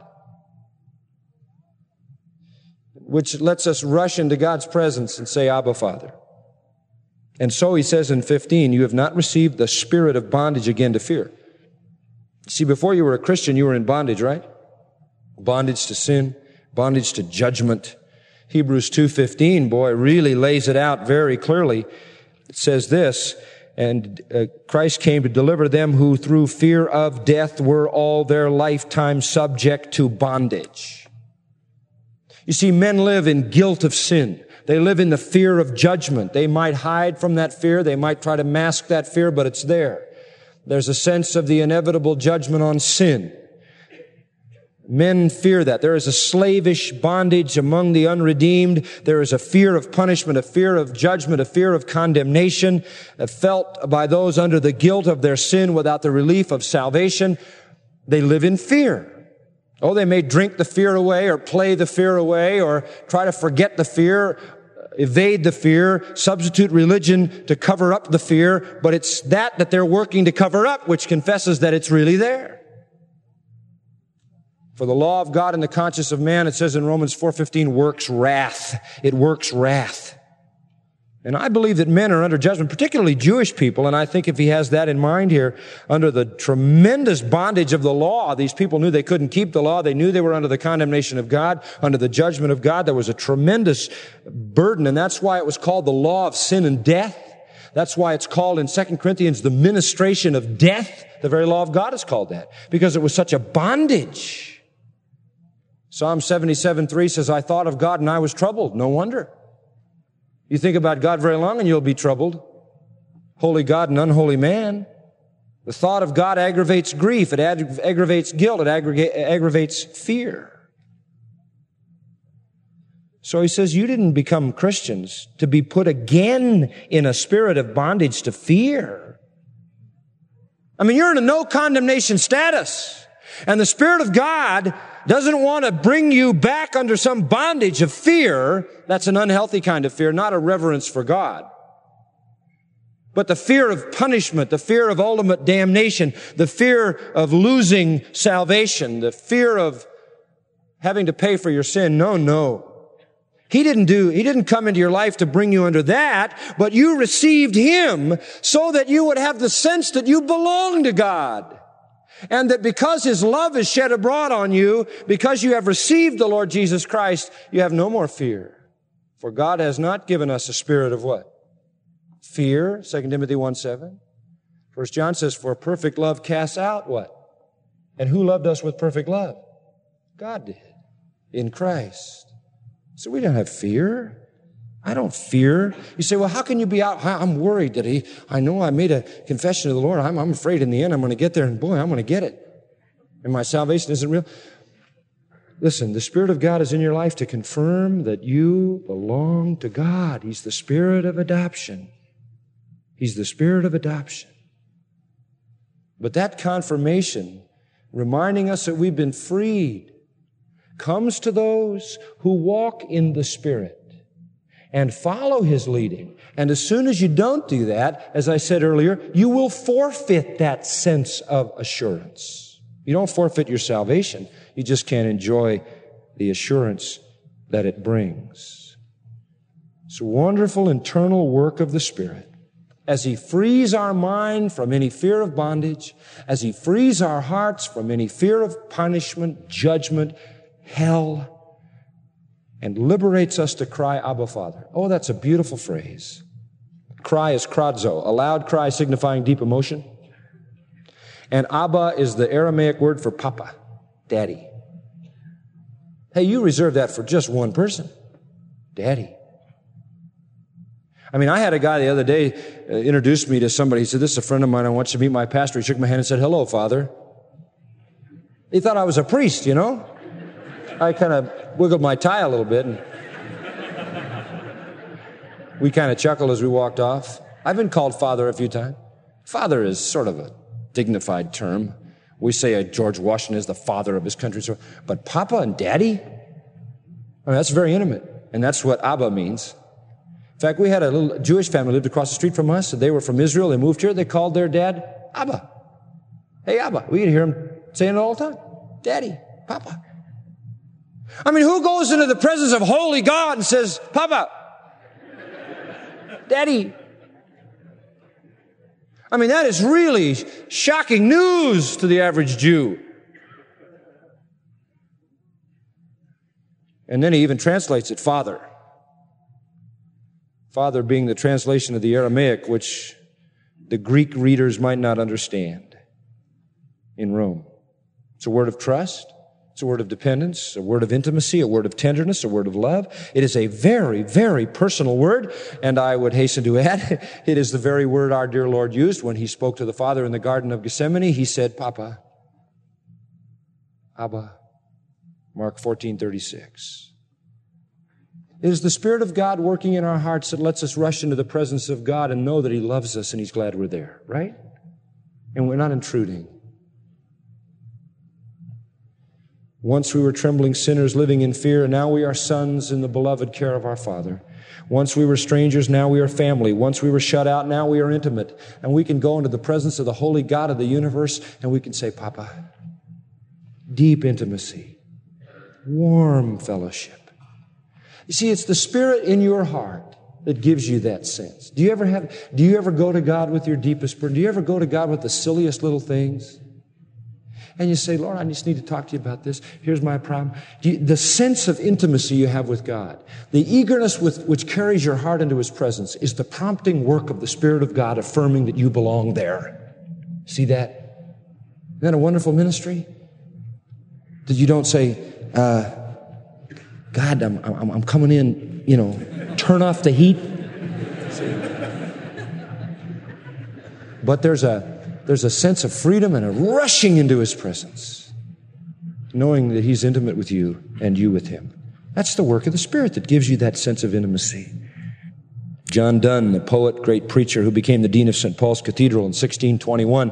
which lets us rush into God's presence and say, Abba, Father. And so He says in 15, you have not received the spirit of bondage again to fear. See, before you were a Christian, you were in bondage, right? Bondage to sin, bondage to judgment. Hebrews 2:15, really lays it out very clearly. It says this, and Christ came to deliver them who through fear of death were all their lifetime subject to bondage. You see, men live in guilt of sin. They live in the fear of judgment. They might hide from that fear. They might try to mask that fear, but it's there. There's a sense of the inevitable judgment on sin. Men fear that. There is a slavish bondage among the unredeemed. There is a fear of punishment, a fear of judgment, a fear of condemnation felt by those under the guilt of their sin without the relief of salvation. They live in fear. Oh, they may drink the fear away or play the fear away or try to forget the fear, evade the fear, substitute religion to cover up the fear, but it's that they're working to cover up which confesses that it's really there. For the law of God in the conscience of man, it says in Romans 4:15, works wrath. It works wrath. And I believe that men are under judgment, particularly Jewish people, and I think if he has that in mind here, under the tremendous bondage of the law. These people knew they couldn't keep the law. They knew they were under the condemnation of God, under the judgment of God. There was a tremendous burden, and that's why it was called the law of sin and death. That's why it's called in 2 Corinthians the ministration of death. The very law of God is called that, because it was such a bondage. Psalm 77:3 says, I thought of God and I was troubled. No wonder. You think about God very long and you'll be troubled. Holy God and unholy man. The thought of God aggravates grief. It aggravates guilt. It aggravates fear. So he says, you didn't become Christians to be put again in a spirit of bondage to fear. I mean, you're in a no condemnation status. And the Spirit of God doesn't want to bring you back under some bondage of fear. That's an unhealthy kind of fear, not a reverence for God. But the fear of punishment, the fear of ultimate damnation, the fear of losing salvation, the fear of having to pay for your sin. No. He didn't come into your life to bring you under that, but you received Him so that you would have the sense that you belong to God. And that because His love is shed abroad on you, because you have received the Lord Jesus Christ, you have no more fear. For God has not given us a spirit of what? Fear, 2 Timothy 1:7. 1 John says, for perfect love casts out what? And who loved us with perfect love? God did, in Christ. So we don't have fear. I don't fear. You say, well, how can you be out? I'm worried that I know I made a confession to the Lord. I'm afraid in the end I'm going to get there, and boy, I'm going to get it. And my salvation isn't real. Listen, the Spirit of God is in your life to confirm that you belong to God. He's the Spirit of adoption. He's the Spirit of adoption. But that confirmation, reminding us that we've been freed, comes to those who walk in the Spirit and follow His leading. And as soon as you don't do that, as I said earlier, you will forfeit that sense of assurance. You don't forfeit your salvation. You just can't enjoy the assurance that it brings. It's a wonderful internal work of the Spirit. As He frees our mind from any fear of bondage, as He frees our hearts from any fear of punishment, judgment, hell, and liberates us to cry, Abba, Father. Oh, that's a beautiful phrase. Cry is kradzo, a loud cry signifying deep emotion. And Abba is the Aramaic word for Papa, Daddy. Hey, you reserve that for just one person, Daddy. I mean, I had a guy the other day introduced me to somebody. He said, this is a friend of mine. I want you to meet my pastor. He shook my hand and said, hello, Father. He thought I was a priest, you know. I kind of wiggled my tie a little bit, and we kind of chuckled as we walked off. I've been called Father a few times. Father is sort of a dignified term. We say George Washington is the father of his country. But Papa and Daddy? I mean, that's very intimate, and that's what Abba means. In fact, we had a little Jewish family lived across the street from us, and they were from Israel. They moved here. They called their dad Abba. Hey, Abba. We could hear him saying it all the time. Daddy, Papa. I mean, who goes into the presence of holy God and says, Papa, Daddy? I mean, that is really shocking news to the average Jew. And then he even translates it, Father. Father being the translation of the Aramaic, which the Greek readers might not understand in Rome. It's a word of trust. It's a word of dependence, a word of intimacy, a word of tenderness, a word of love. It is a very, very personal word, and I would hasten to add, it is the very word our dear Lord used when He spoke to the Father in the Garden of Gethsemane. He said, Papa, Abba, Mark 14:36. It is the Spirit of God working in our hearts that lets us rush into the presence of God and know that He loves us and He's glad we're there, right? And we're not intruding. Once we were trembling sinners living in fear, and now we are sons in the beloved care of our Father. Once we were strangers, now we are family. Once we were shut out, now we are intimate. And we can go into the presence of the holy God of the universe, and we can say, Papa. Deep intimacy. Warm fellowship. You see, it's the Spirit in your heart that gives you that sense? Do you ever go to God with your deepest burden? Do you ever go to God with the silliest little things? And you say, Lord, I just need to talk to you about this. Here's my problem. The sense of intimacy you have with God, the eagerness which carries your heart into His presence, is the prompting work of the Spirit of God affirming that you belong there. See that? Isn't that a wonderful ministry? That you don't say, God, I'm coming in, turn off the heat. But there's a sense of freedom and a rushing into His presence, knowing that He's intimate with you and you with Him. That's the work of the Spirit that gives you that sense of intimacy. John Donne, the poet, great preacher who became the dean of St. Paul's Cathedral in 1621,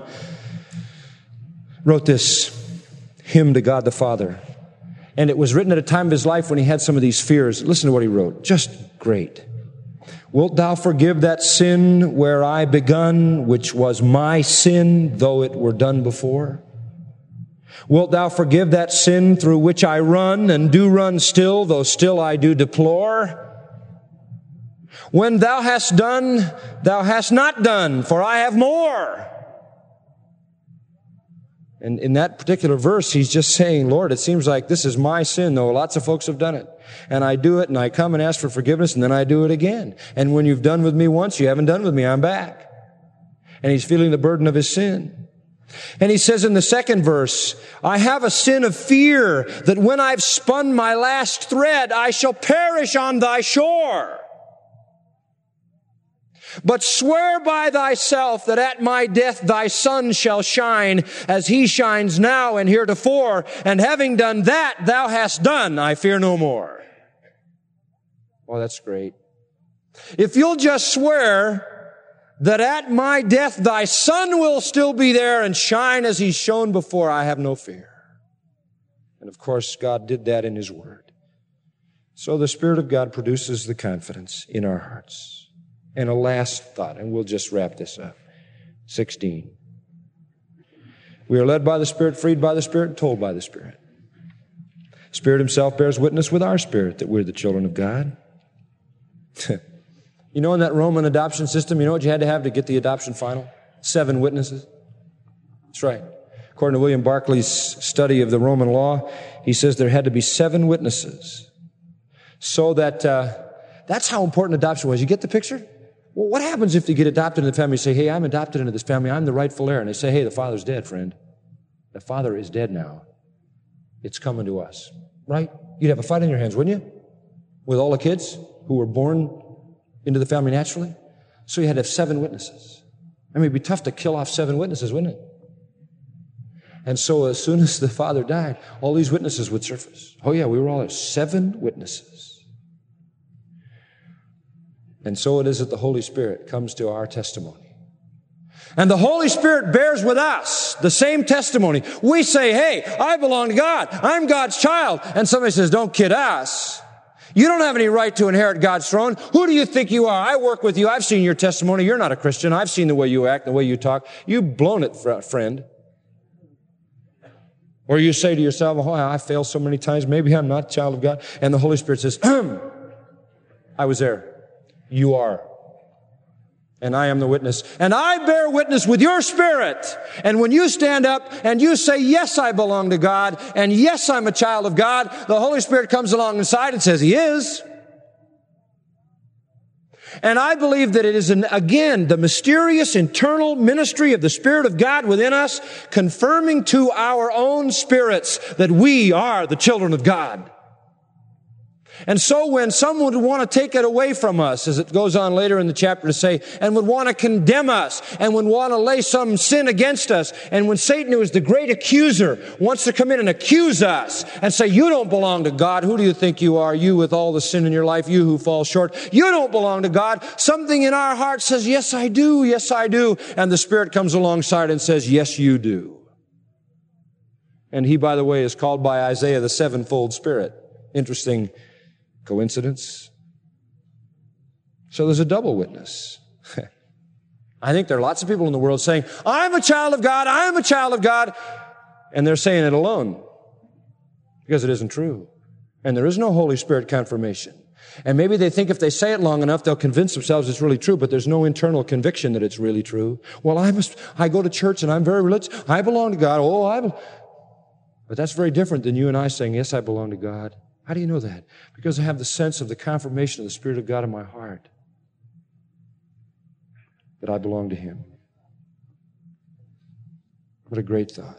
wrote this hymn to God the Father. And it was written at a time of his life when he had some of these fears. Listen to what he wrote. Just great. Wilt thou forgive that sin where I begun, which was my sin, though it were done before? Wilt thou forgive that sin through which I run, and do run still, though still I do deplore? When thou hast done, thou hast not done, for I have more. And in that particular verse, he's just saying, Lord, it seems like this is my sin, though lots of folks have done it. And I do it, and I come and ask for forgiveness, and then I do it again. And when you've done with me once, you haven't done with me, I'm back. And he's feeling the burden of his sin. And he says in the second verse, I have a sin of fear that when I've spun my last thread, I shall perish on thy shore. But swear by thyself that at my death thy sun shall shine as he shines now and heretofore. And having done that, thou hast done, I fear no more. Oh, that's great. If you'll just swear that at my death thy sun will still be there and shine as he's shone before, I have no fear. And of course, God did that in His Word. So the Spirit of God produces the confidence in our hearts. And a last thought, and we'll just wrap this up. 16. We are led by the Spirit, freed by the Spirit, told by the Spirit. Spirit Himself bears witness with our spirit that we're the children of God. You know, in that Roman adoption system, you know what you had to have to get the adoption final? 7 witnesses. That's right. According to William Barclay's study of the Roman law, he says there had to be 7 witnesses. So that, that's how important adoption was. You get the picture? Well, what happens if you get adopted into the family? You say, hey, I'm adopted into this family. I'm the rightful heir. And they say, hey, the father's dead, friend. The father is dead now. It's coming to us. Right? You'd have a fight on your hands, wouldn't you? With all the kids who were born into the family naturally. So you had to have 7 witnesses. I mean, it'd be tough to kill off 7 witnesses, wouldn't it? And so as soon as the father died, all these witnesses would surface. Oh yeah, we were all there. 7 witnesses. And so it is that the Holy Spirit comes to our testimony. And the Holy Spirit bears with us the same testimony. We say, hey, I belong to God. I'm God's child. And somebody says, don't kid us. You don't have any right to inherit God's throne. Who do you think you are? I work with you. I've seen your testimony. You're not a Christian. I've seen the way you act, the way you talk. You've blown it, friend. Or you say to yourself, oh, I failed so many times. Maybe I'm not a child of God. And the Holy Spirit says, I was there. You are. And I am the witness. And I bear witness with your spirit. And when you stand up and you say, yes, I belong to God, and yes, I'm a child of God, the Holy Spirit comes along inside and says, He is. And I believe that it is, again, the mysterious internal ministry of the Spirit of God within us, confirming to our own spirits that we are the children of God. And so when someone would want to take it away from us, as it goes on later in the chapter to say, and would want to condemn us, and would want to lay some sin against us, and when Satan, who is the great accuser, wants to come in and accuse us and say, you don't belong to God. Who do you think you are? You with all the sin in your life, you who fall short. You don't belong to God. Something in our heart says, yes, I do. Yes, I do. And the Spirit comes alongside and says, yes, you do. And He, by the way, is called by Isaiah the sevenfold Spirit. Interesting coincidence? So there's a double witness. I think there are lots of people in the world saying, I'm a child of God, I'm a child of God. And they're saying it alone. Because it isn't true. And there is no Holy Spirit confirmation. And maybe they think if they say it long enough, they'll convince themselves it's really true, but there's no internal conviction that it's really true. Well, I go to church and I'm very religious. I belong to God. But that's very different than you and I saying, yes, I belong to God. How do you know that? Because I have the sense of the confirmation of the Spirit of God in my heart that I belong to Him. What a great thought.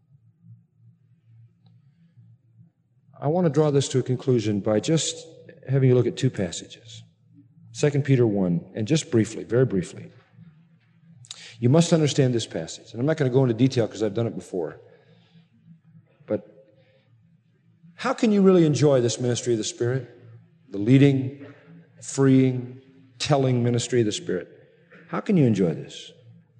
I want to draw this to a conclusion by just having you look at two passages. 2 Peter 1, and just briefly, very briefly. You must understand this passage. And I'm not going to go into detail because I've done it before. But how can you really enjoy this ministry of the Spirit? The leading, freeing, telling ministry of the Spirit. How can you enjoy this?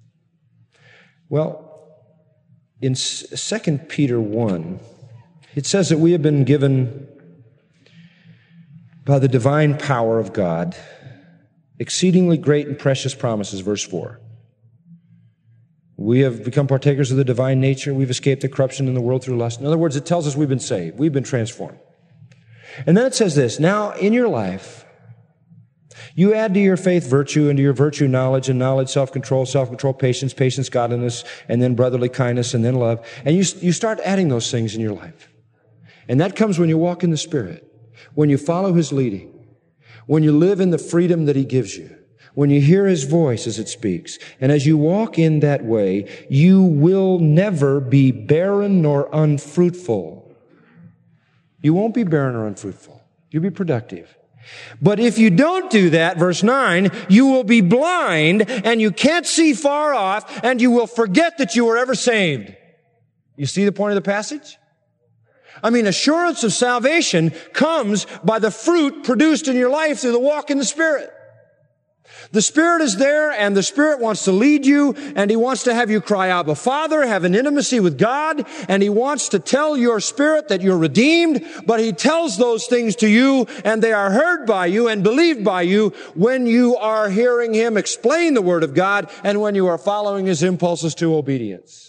Well, in 2 Peter 1, it says that we have been given by the divine power of God exceedingly great and precious promises, verse 4. We have become partakers of the divine nature. We've escaped the corruption in the world through lust. In other words, it tells us we've been saved. We've been transformed. And then it says this, now in your life, you add to your faith virtue, and to your virtue knowledge, and knowledge self-control, patience, patience godliness, and then brotherly kindness, and then love. And you start adding those things in your life. And that comes when you walk in the Spirit, when you follow His leading, when you live in the freedom that He gives you, when you hear His voice as it speaks. And as you walk in that way, you will never be barren nor unfruitful. You won't be barren or unfruitful. You'll be productive. But if you don't do that, verse 9, you will be blind and you can't see far off and you will forget that you were ever saved. You see the point of the passage? I mean, assurance of salvation comes by the fruit produced in your life through the walk in the Spirit. The Spirit is there, and the Spirit wants to lead you, and He wants to have you cry, Abba, Father, have an intimacy with God, and He wants to tell your spirit that you're redeemed, but He tells those things to you, and they are heard by you and believed by you when you are hearing Him explain the Word of God and when you are following His impulses to obedience.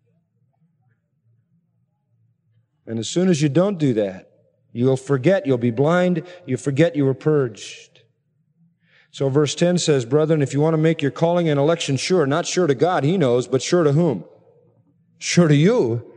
And as soon as you don't do that, you'll forget, you'll be blind, you forget you were purged. So verse 10 says, brethren, if you want to make your calling and election sure, not sure to God, He knows, but sure to whom? Sure to you.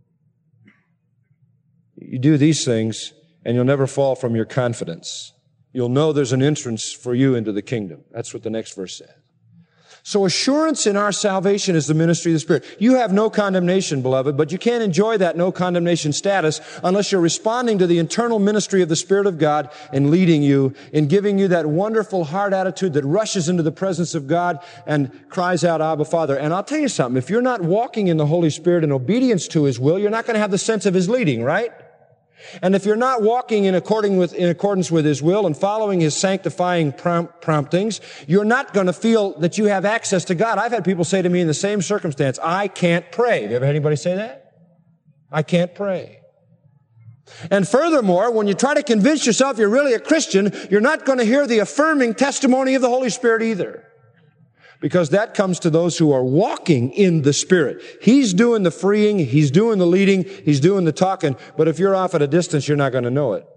You do these things, and you'll never fall from your confidence. You'll know there's an entrance for you into the kingdom. That's what the next verse says. So assurance in our salvation is the ministry of the Spirit. You have no condemnation, beloved, but you can't enjoy that no condemnation status unless you're responding to the internal ministry of the Spirit of God and leading you, in giving you that wonderful heart attitude that rushes into the presence of God and cries out, Abba, Father. And I'll tell you something, if you're not walking in the Holy Spirit in obedience to His will, you're not going to have the sense of His leading, right? And if you're not walking in accordance with His will and following His sanctifying promptings, you're not going to feel that you have access to God. I've had people say to me in the same circumstance, I can't pray. Have you ever had anybody say that? I can't pray. And furthermore, when you try to convince yourself you're really a Christian, you're not going to hear the affirming testimony of the Holy Spirit either. Because that comes to those who are walking in the Spirit. He's doing the freeing, He's doing the leading, He's doing the talking, but if you're off at a distance, you're not going to know it.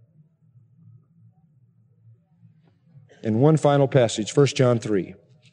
And one final passage, 1 John 3,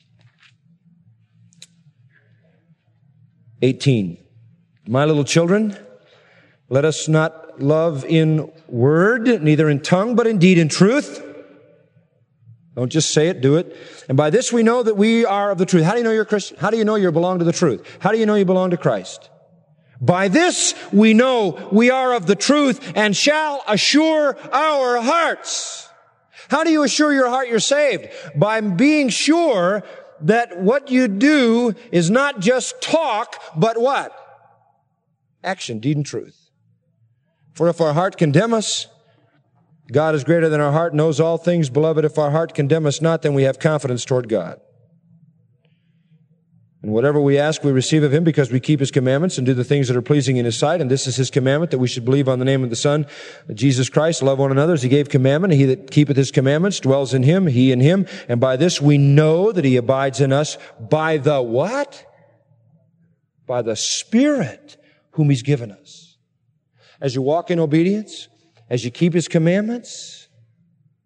18. My little children, let us not love in word, neither in tongue, but in deed and truth. Don't just say it, do it. And by this we know that we are of the truth. How do you know you're a Christian? How do you know you belong to the truth? How do you know you belong to Christ? By this we know we are of the truth and shall assure our hearts. How do you assure your heart you're saved? By being sure that what you do is not just talk, but what? Action, deed, and truth. For if our heart condemn us, God is greater than our heart, knows all things. Beloved, if our heart condemn us not, then we have confidence toward God. And whatever we ask, we receive of Him because we keep His commandments and do the things that are pleasing in His sight. And this is His commandment, that we should believe on the name of the Son, Jesus Christ, love one another as He gave commandment. He that keepeth His commandments dwells in Him, He in Him. And by this we know that He abides in us by the what? By the Spirit whom He's given us. As you walk in obedience, as you keep His commandments,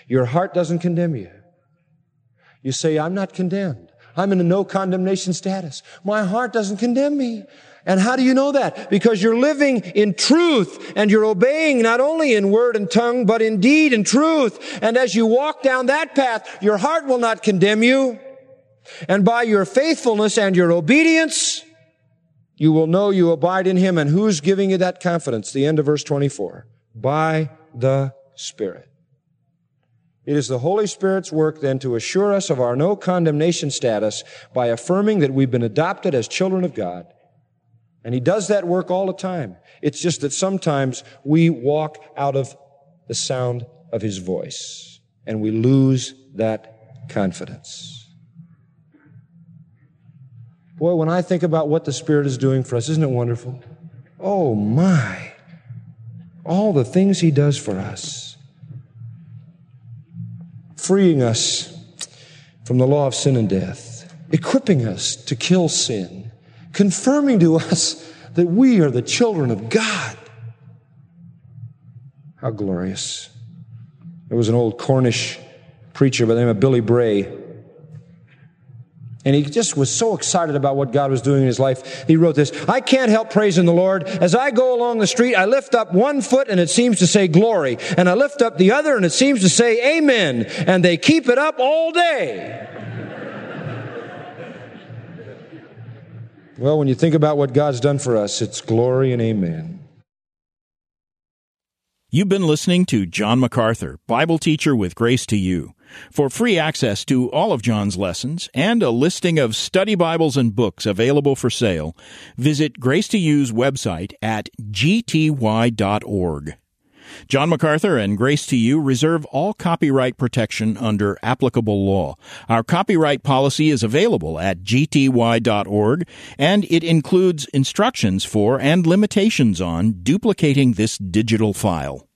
Your heart doesn't condemn you. You say, I'm not condemned. I'm in a no condemnation status. My heart doesn't condemn me. And how do you know that? Because you're living in truth and you're obeying not only in word and tongue, but in deed and truth. And as you walk down that path, your heart will not condemn you. And by your faithfulness and your obedience, you will know you abide in Him. And who's giving you that confidence? The end of verse 24. By the Spirit. It is the Holy Spirit's work then to assure us of our no condemnation status by affirming that we've been adopted as children of God. And He does that work all the time. It's just that sometimes we walk out of the sound of His voice and we lose that confidence. Boy, when I think about what the Spirit is doing for us, isn't it wonderful? Oh my! All the things He does for us. Freeing us from the law of sin and death, equipping us to kill sin, confirming to us that we are the children of God. How glorious. There was an old Cornish preacher by the name of Billy Bray, and he just was so excited about what God was doing in his life. He wrote this, I can't help praising the Lord. As I go along the street, I lift up one foot and it seems to say glory. And I lift up the other and it seems to say amen. And they keep it up all day. Well, when you think about what God's done for us, it's glory and amen. You've been listening to John MacArthur, Bible teacher with Grace to You. For free access to all of John's lessons and a listing of study Bibles and books available for sale, visit Grace to You's website at gty.org. John MacArthur and Grace to You reserve all copyright protection under applicable law. Our copyright policy is available at gty.org, and it includes instructions for and limitations on duplicating this digital file.